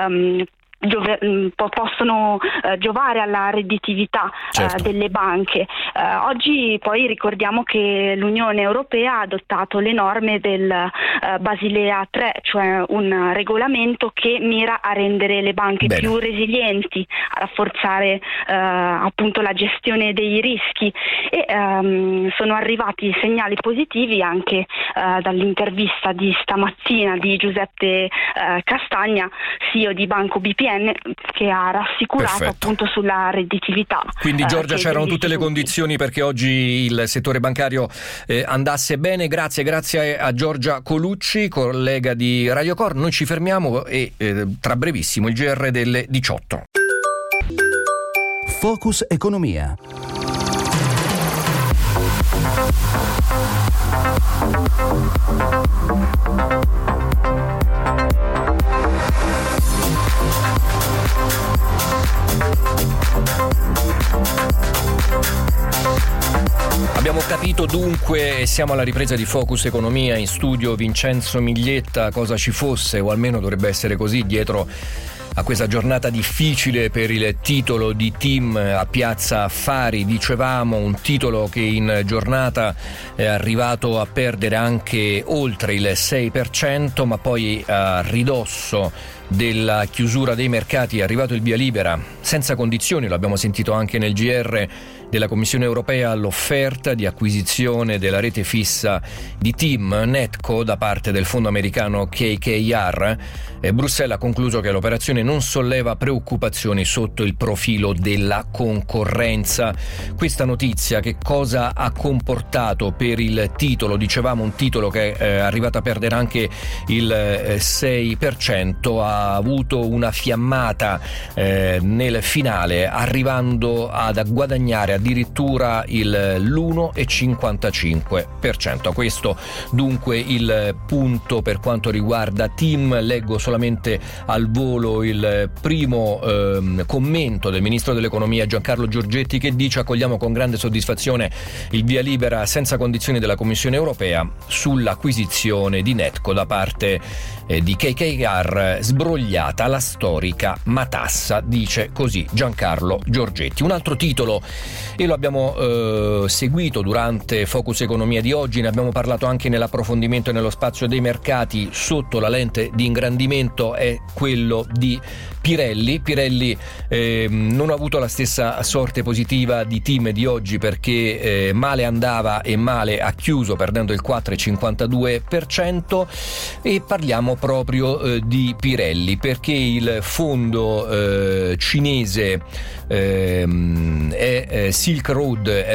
possono giovare alla redditività delle banche. Oggi poi ricordiamo che l'Unione Europea ha adottato le norme del Basilea 3, cioè un regolamento che mira a rendere le banche più resilienti, a rafforzare appunto la gestione dei rischi, e sono arrivati segnali positivi anche dall'intervista di stamattina di Giuseppe Castagna, CEO di Banco BPM, che ha rassicurato appunto sulla redditività. Quindi Giorgia, c'erano tutte le condizioni perché oggi il settore bancario andasse bene. Grazie a Giorgia Colucci, collega di Radio Cor. Noi ci fermiamo e tra brevissimo il GR delle 18. Focus Economia. Abbiamo capito dunque, siamo alla ripresa di Focus Economia, in studio Vincenzo Miglietta, cosa ci fosse, o almeno dovrebbe essere così, dietro a questa giornata difficile per il titolo di TIM a Piazza Affari. Dicevamo, un titolo che in giornata è arrivato a perdere anche oltre il 6%, ma poi a ridosso della chiusura dei mercati è arrivato il via libera senza condizioni, lo abbiamo sentito anche nel GR della Commissione Europea, all'offerta di acquisizione della rete fissa di TIM NetCo da parte del fondo americano KKR. Bruxelles ha concluso che l'operazione non solleva preoccupazioni sotto il profilo della concorrenza. Questa notizia che cosa ha comportato per il titolo? Dicevamo un titolo che è arrivato a perdere anche il 6%, ha ha avuto una fiammata nel finale, arrivando ad guadagnare addirittura l'1,55%. Questo dunque il punto per quanto riguarda TIM. Leggo solamente al volo il primo commento del ministro dell'economia Giancarlo Giorgetti, che dice: accogliamo con grande soddisfazione il via libera senza condizioni della Commissione europea sull'acquisizione di Netco da parte di KKR, sbrogliata la storica matassa, dice così Giancarlo Giorgetti. Un altro titolo, e lo abbiamo seguito durante Focus Economia di oggi, ne abbiamo parlato anche nell'approfondimento e nello spazio dei mercati sotto la lente di ingrandimento, è quello di Pirelli. Pirelli non ha avuto la stessa sorte positiva di TIM di oggi, perché male andava e male ha chiuso, perdendo il 4,52%, e parliamo proprio di Pirelli perché il fondo cinese Silk Road è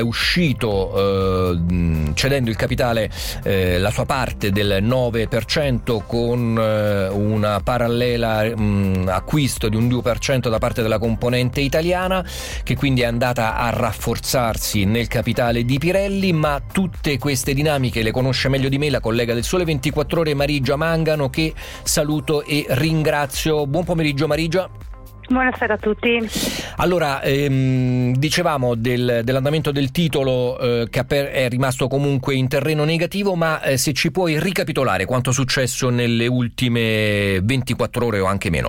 uscito cedendo il capitale, la sua parte del 9%, con una parallela acquisto di un 2% da parte della componente italiana, che quindi è andata a rafforzarsi nel capitale di Pirelli. Ma tutte queste dinamiche le conosce meglio di me la collega del Sole 24 Ore Marigia Mangano, che saluto e ringrazio. Buon pomeriggio Marigia. Buonasera a tutti. Allora, dicevamo dell'andamento del titolo che è rimasto comunque in terreno negativo, ma se ci puoi ricapitolare quanto è successo nelle ultime 24 ore o anche meno.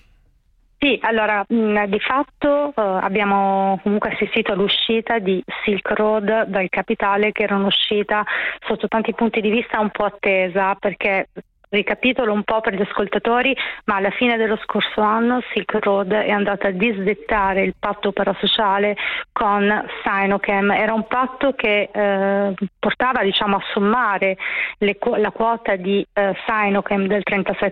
Sì, allora di fatto abbiamo comunque assistito all'uscita di Silk Road dal capitale, che era un'uscita sotto tanti punti di vista un po' attesa, perché ricapitolo un po' per gli ascoltatori, ma alla fine dello scorso anno Silk Road è andata a disdettare il patto parasociale con Sinochem. Era un patto che portava a sommare la quota di Sinochem del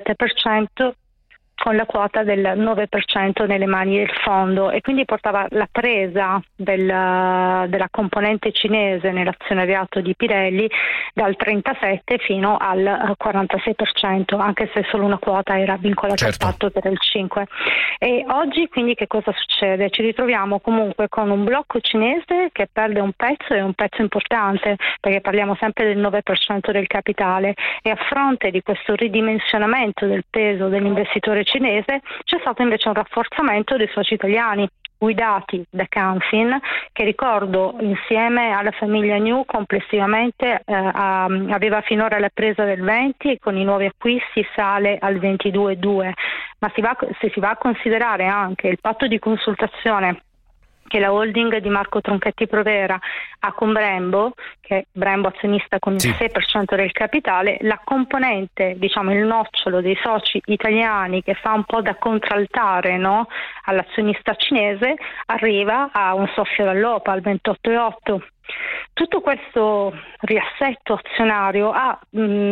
37% con la quota del 9% nelle mani del fondo, e quindi portava la presa della componente cinese nell'azionariato di Pirelli dal 37% fino al 46%, anche se solo una quota era vincolata al patto per il 5%. E oggi quindi che cosa succede? Ci ritroviamo comunque con un blocco cinese che perde un pezzo, e un pezzo importante, perché parliamo sempre del 9% del capitale, e a fronte di questo ridimensionamento del peso dell'investitore cinese c'è stato invece un rafforzamento dei soci italiani guidati da Canfin, che ricordo insieme alla famiglia New complessivamente aveva finora la presa del 20% e con i nuovi acquisti sale al 22,2%. Ma se si va a considerare anche il patto di consultazione che la holding di Marco Tronchetti Provera ha con Brembo, che è Brembo azionista con il 6% del capitale, la componente, il nocciolo dei soci italiani che fa un po' da contraltare, no, all'azionista cinese, arriva a un soffio dall'OPA al 28,8%. Tutto questo riassetto azionario ha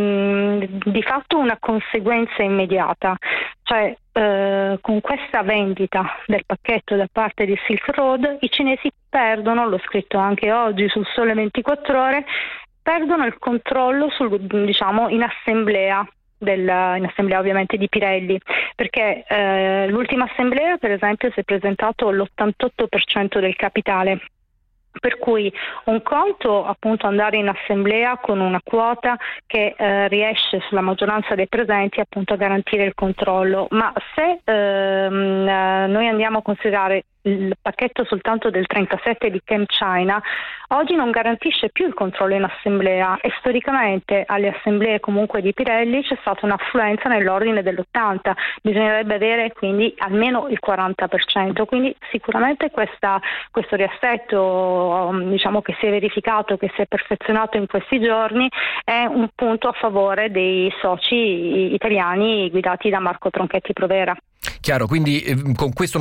di fatto una conseguenza immediata, cioè con questa vendita del pacchetto da parte di Silk Road i cinesi perdono, l'ho scritto anche oggi sul Sole 24 Ore, perdono il controllo in assemblea ovviamente di Pirelli, perché l'ultima assemblea per esempio si è presentato l'88% del capitale. Per cui un conto appunto andare in assemblea con una quota che riesce sulla maggioranza dei presenti appunto a garantire il controllo, ma se noi andiamo a considerare il pacchetto soltanto del 37 di ChemChina, oggi non garantisce più il controllo in assemblea, e storicamente alle assemblee comunque di Pirelli c'è stata un'affluenza nell'ordine dell'80%, bisognerebbe avere quindi almeno il 40%, quindi sicuramente questo riassetto che si è verificato, che si è perfezionato in questi giorni, è un punto a favore dei soci italiani guidati da Marco Tronchetti Provera. Chiaro, quindi con questo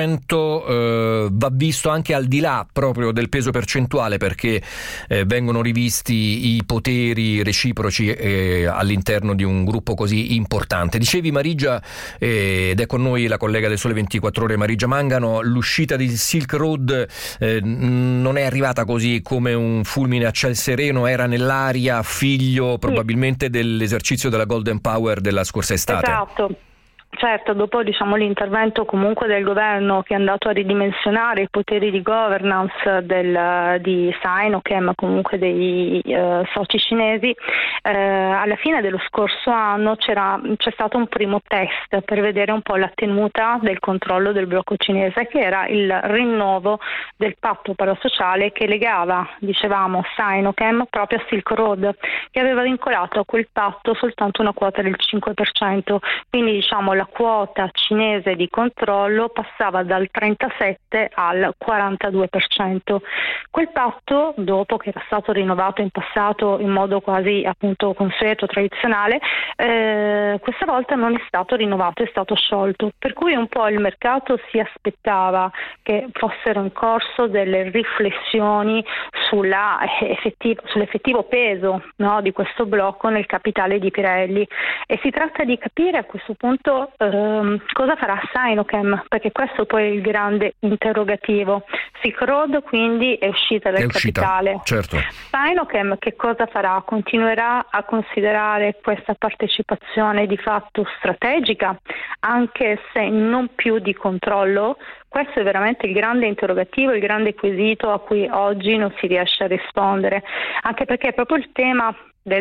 9% va visto anche al di là proprio del peso percentuale, perché vengono rivisti i poteri reciproci all'interno di un gruppo così importante. Dicevi Marigia, ed è con noi la collega del Sole 24 Ore Marigia Mangano, l'uscita di Silk Road non è arrivata così come un fulmine a ciel sereno, era nell'aria, figlio probabilmente dell'esercizio della Golden Power della scorsa estate. Esatto. Certo, dopo l'intervento comunque del governo che è andato a ridimensionare i poteri di governance di Sinochem, comunque dei soci cinesi, alla fine dello scorso anno c'è stato un primo test per vedere un po' la tenuta del controllo del blocco cinese, che era il rinnovo del patto parasociale che legava, dicevamo, Sinochem proprio a Silk Road, che aveva vincolato a quel patto soltanto una quota del 5%, quindi la quota cinese di controllo passava dal 37 al 42%. Quel patto, dopo che era stato rinnovato in passato in modo quasi appunto consueto, tradizionale, questa volta non è stato rinnovato, è stato sciolto, per cui un po' il mercato si aspettava che fossero in corso delle riflessioni sull'effettivo peso, no, di questo blocco nel capitale di Pirelli, e si tratta di capire a questo punto cosa farà Sinochem, perché questo poi è il grande interrogativo. Silk Road quindi è uscita dal capitale. Certo. Sinochem che cosa farà? Continuerà a considerare questa partecipazione di fatto strategica, anche se non più di controllo? Questo è veramente il grande interrogativo, il grande quesito a cui oggi non si riesce a rispondere, anche perché proprio il tema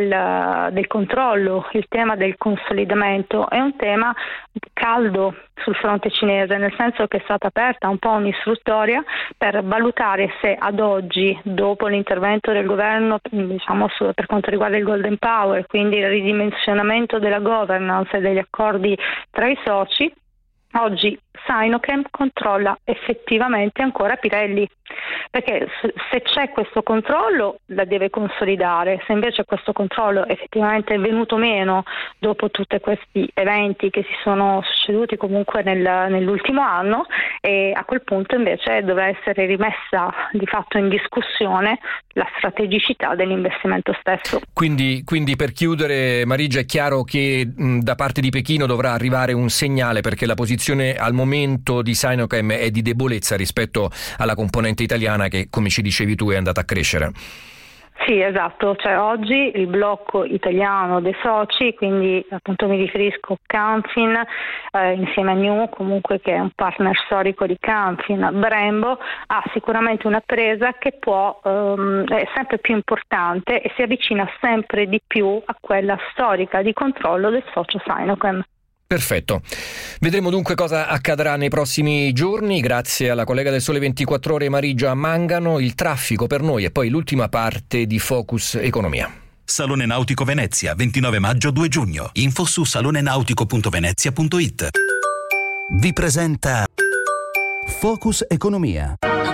del controllo, il tema del consolidamento è un tema caldo sul fronte cinese, nel senso che è stata aperta un po' un'istruttoria per valutare se ad oggi, dopo l'intervento del governo per quanto riguarda il Golden Power, quindi il ridimensionamento della governance e degli accordi tra i soci, oggi Sinochem controlla effettivamente ancora Pirelli, perché se c'è questo controllo la deve consolidare, se invece questo controllo effettivamente è venuto meno dopo tutti questi eventi che si sono succeduti comunque nell'ultimo anno, e a quel punto invece dovrà essere rimessa di fatto in discussione la strategicità dell'investimento stesso. Quindi per chiudere, Marigia, è chiaro che da parte di Pechino dovrà arrivare un segnale, perché la posizione al momento di Sinochem è di debolezza rispetto alla componente italiana che, come ci dicevi tu, è andata a crescere. Sì, esatto, oggi il blocco italiano dei soci, quindi appunto mi riferisco a Camfin insieme a New, comunque che è un partner storico di Camfin, Brembo, ha sicuramente una presa che è sempre più importante e si avvicina sempre di più a quella storica di controllo del socio Sinochem. Perfetto. Vedremo dunque cosa accadrà nei prossimi giorni. Grazie alla collega del Sole 24 Ore Marigia Mangano. Il traffico per noi e poi l'ultima parte di Focus Economia. Salone Nautico Venezia, 29 maggio 2 giugno. Info su salonenautico.venezia.it. Vi presenta Focus Economia.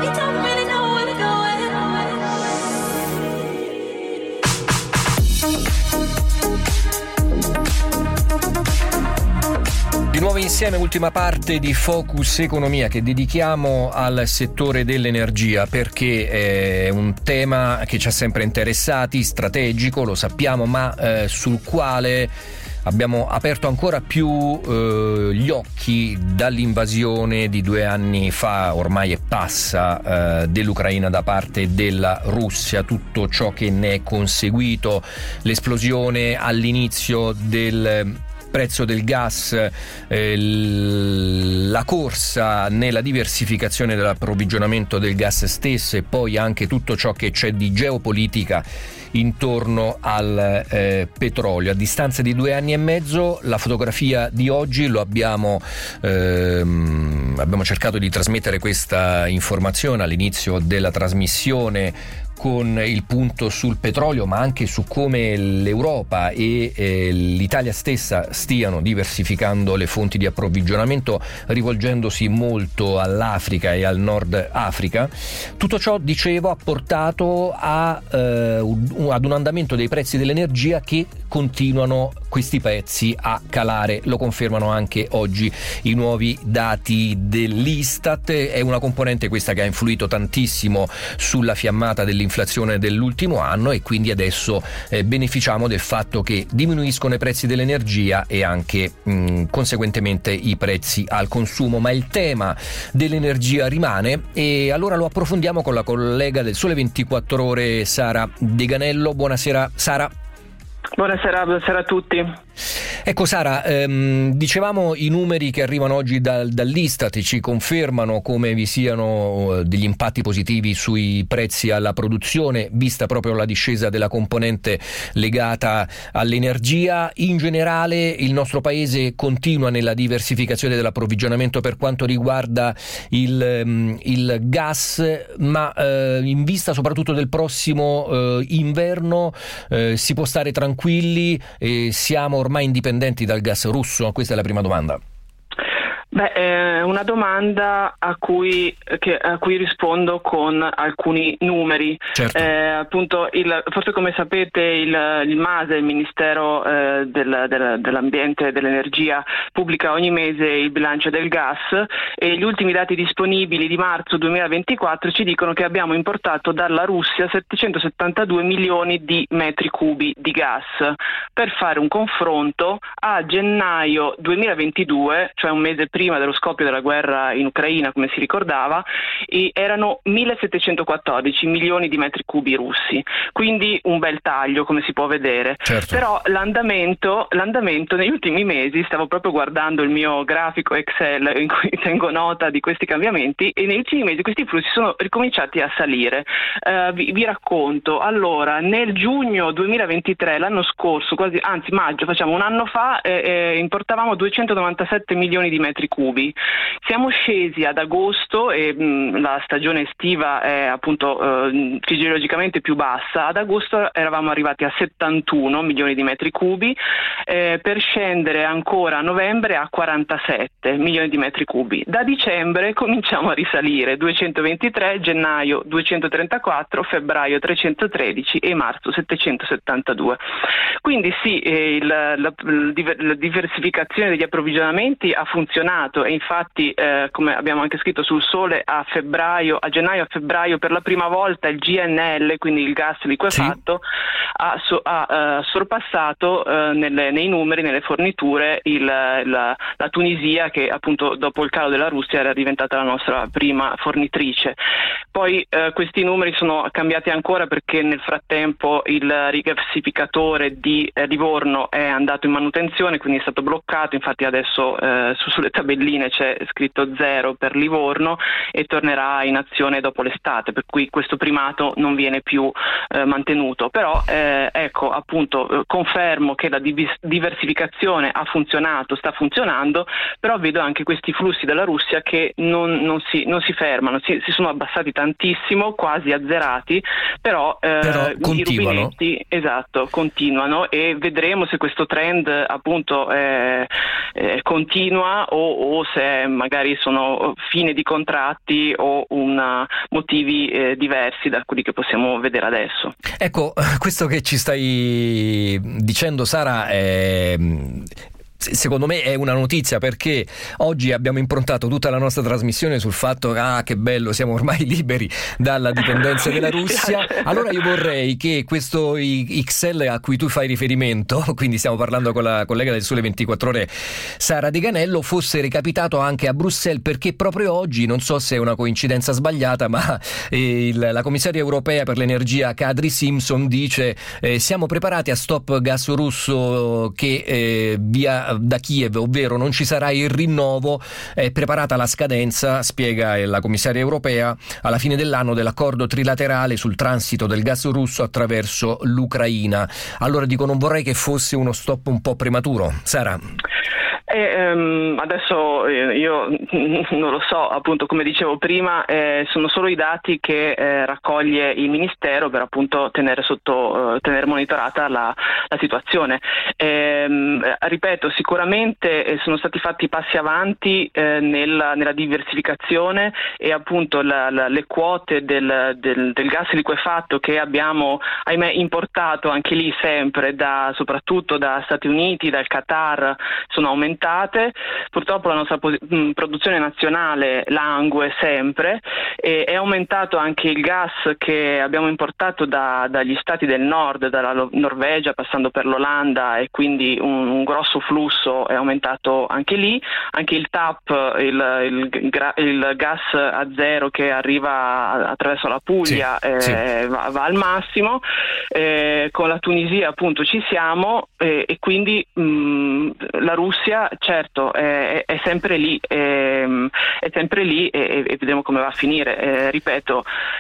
Di nuovo insieme, ultima parte di Focus Economia che dedichiamo al settore dell'energia, perché è un tema che ci ha sempre interessati, strategico, lo sappiamo, ma sul quale abbiamo aperto ancora più gli occhi dall'invasione di 2 anni fa, ormai e passa, dell'Ucraina da parte della Russia, tutto ciò che ne è conseguito, l'esplosione all'inizio del prezzo del gas, la corsa nella diversificazione dell'approvvigionamento del gas stesso e poi anche tutto ciò che c'è di geopolitica intorno al petrolio. A distanza di 2 anni e mezzo, la fotografia di oggi abbiamo cercato di trasmettere questa informazione all'inizio della trasmissione, con il punto sul petrolio, ma anche su come l'Europa e l'Italia stessa stiano diversificando le fonti di approvvigionamento, rivolgendosi molto all'Africa e al Nord Africa. Tutto ciò, dicevo, ha portato ad un andamento dei prezzi dell'energia che continuano, questi prezzi, a calare. Lo confermano anche oggi i nuovi dati dell'Istat. È una componente questa che ha influito tantissimo sulla fiammata dell'inflazione dell'ultimo anno, e quindi adesso beneficiamo del fatto che diminuiscono i prezzi dell'energia e anche conseguentemente i prezzi al consumo. Ma il tema dell'energia rimane, e allora lo approfondiamo con la collega del Sole 24 Ore Sara Deganello. Buonasera Sara. Buonasera a tutti. Ecco Sara, dicevamo i numeri che arrivano oggi dall'Istat ci confermano come vi siano degli impatti positivi sui prezzi alla produzione, vista proprio la discesa della componente legata all'energia. In generale il nostro paese continua nella diversificazione dell'approvvigionamento per quanto riguarda il gas, ma in vista soprattutto del prossimo inverno si può stare tranquilli, siamo ormai indipendenti dal gas russo? Questa è la prima domanda. È una domanda a cui rispondo con alcuni numeri. Certo. Appunto, forse come sapete il MASE, il Ministero dell'Ambiente e dell'Energia, pubblica ogni mese il bilancio del gas e gli ultimi dati disponibili di marzo 2024 ci dicono che abbiamo importato dalla Russia 772 milioni di metri cubi di gas. Per fare un confronto, a gennaio 2022, cioè un mese prima dello scoppio della guerra in Ucraina, come si ricordava, erano 1714 milioni di metri cubi russi, quindi un bel taglio, come si può vedere. Certo. Però l'andamento negli ultimi mesi, stavo proprio guardando il mio grafico Excel in cui tengo nota di questi cambiamenti, e negli ultimi mesi questi flussi sono ricominciati a salire. Vi racconto. Allora, nel giugno 2023, l'anno scorso, maggio, facciamo un anno fa, importavamo 297 milioni di metri cubi. Siamo scesi ad agosto e la stagione estiva è appunto fisiologicamente più bassa. Ad agosto eravamo arrivati a 71 milioni di metri cubi per scendere ancora a novembre a 47 milioni di metri cubi. Da dicembre cominciamo a risalire: 223, gennaio 234, febbraio 313 e marzo 772. Quindi sì, la diversificazione degli approvvigionamenti ha funzionato e infatti come abbiamo anche scritto sul Sole, a gennaio a febbraio per la prima volta il GNL, quindi il gas liquefatto, ha sorpassato nei numeri, nelle forniture la Tunisia, che appunto dopo il calo della Russia era diventata la nostra prima fornitrice. Poi questi numeri sono cambiati ancora perché nel frattempo il rigassificatore di Livorno è andato in manutenzione, quindi è stato bloccato. Infatti adesso sulle tabelline c'è scritto 0 per Livorno e tornerà in azione dopo l'estate, per cui questo primato non viene più mantenuto. Però ecco, appunto, confermo che la diversificazione ha funzionato, sta funzionando, però vedo anche questi flussi dalla Russia che non si fermano, si sono abbassati tantissimo, quasi azzerati, però continuano. I rubinetti, continuano, e vedremo se questo trend appunto continua o se magari sono fine di contratti o motivi diversi da quelli che possiamo vedere adesso. Ecco, questo che ci stai dicendo, Sara, secondo me è una notizia, perché oggi abbiamo improntato tutta la nostra trasmissione sul fatto che bello, siamo ormai liberi dalla dipendenza della Russia. Allora io vorrei che questo XL a cui tu fai riferimento, quindi stiamo parlando con la collega del Sole 24 Ore Sara De Ganello, fosse recapitato anche a Bruxelles, perché proprio oggi, non so se è una coincidenza sbagliata, ma la commissaria europea per l'energia Kadri Simpson dice siamo preparati a stop gas russo che via da Kiev, ovvero non ci sarà il rinnovo, è preparata la scadenza, spiega la commissaria europea, alla fine dell'anno dell'accordo trilaterale sul transito del gas russo attraverso l'Ucraina. Allora dico, non vorrei che fosse uno stop un po' prematuro. Sara? Adesso io non lo so, appunto, come dicevo prima, sono solo i dati che raccoglie il Ministero per appunto tenere monitorata la situazione. Ripeto, sicuramente sono stati fatti passi avanti nella diversificazione, e appunto le quote del gas liquefatto che abbiamo, ahimè, importato anche lì sempre soprattutto da Stati Uniti, dal Qatar, sono aumentate. aumentate, purtroppo la nostra produzione nazionale langue sempre, e è aumentato anche il gas che abbiamo importato dagli stati del nord, dalla Norvegia passando per l'Olanda, e quindi un grosso flusso è aumentato anche lì. Anche il TAP, il gas a zero che arriva attraverso la Puglia, va al massimo. Con la Tunisia appunto ci siamo, e quindi la Russia certo è sempre lì, e vedremo come va a finire. Ripeto,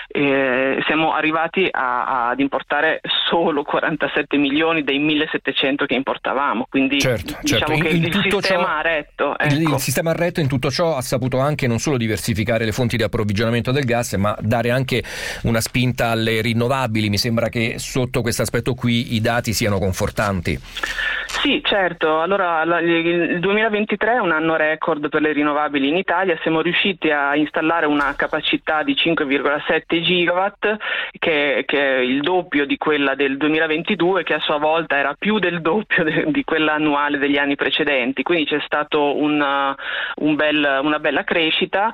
siamo arrivati ad importare solo 47 milioni dei 1700 che importavamo, quindi diciamo che il sistema ha retto. Ecco. Il sistema ha retto, in tutto ciò ha saputo anche non solo diversificare le fonti di approvvigionamento del gas, ma dare anche una spinta alle rinnovabili. Mi sembra che sotto questo aspetto qui i dati siano confortanti. Sì, certo. Allora, il 2023 è un anno record per le rinnovabili in Italia. Siamo riusciti a installare una capacità di 5,7 gigawatt, che è il doppio di quella del 2022, che a sua volta era più del doppio di quella annuale degli anni precedenti. Quindi c'è stato una bella crescita.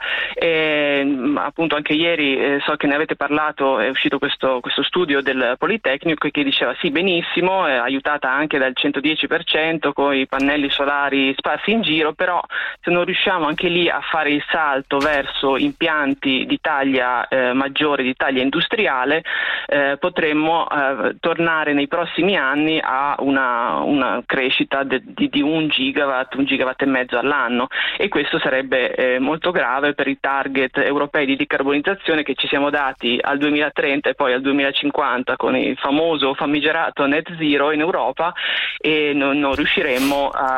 Appunto anche ieri, so che ne avete parlato, è uscito questo studio del Politecnico che diceva sì, benissimo, è aiutata anche dal 110% con i pannelli solari sparsi in giro, però se non riusciamo anche lì a fare il salto verso impianti di taglia maggiore, di taglia industriale, potremmo tornare nei prossimi anni a una crescita di 1 gigawatt e mezzo all'anno, e questo sarebbe molto grave per i target europei di decarbonizzazione che ci siamo dati al 2030 e poi al 2050 con il famoso famigerato net zero in Europa, e non riusciremo a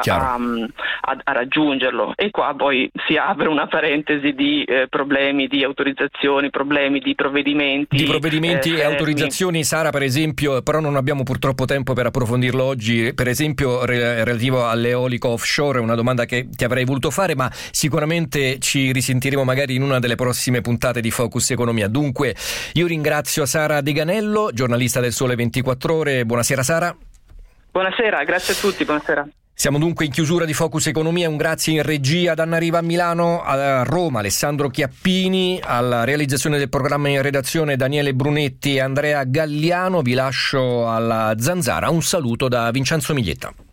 raggiungerlo. E qua poi si apre una parentesi di problemi di autorizzazioni, problemi di provvedimenti. E autorizzazioni, Sara, per esempio, però non abbiamo purtroppo tempo per approfondirlo oggi, per esempio relativo all'eolico offshore, una domanda che ti avrei voluto fare, ma sicuramente ci risentiremo magari in una delle prossime puntate di Focus Economia. Dunque, io ringrazio Sara Deganello, giornalista del Sole 24 Ore. Buonasera Sara. Buonasera, grazie a tutti, buonasera. Siamo dunque in chiusura di Focus Economia. Un grazie in regia ad Anna Riva a Milano, a Roma Alessandro Chiappini, alla realizzazione del programma in redazione Daniele Brunetti e Andrea Galliano. Vi lascio alla Zanzara. Un saluto da Vincenzo Miglietta.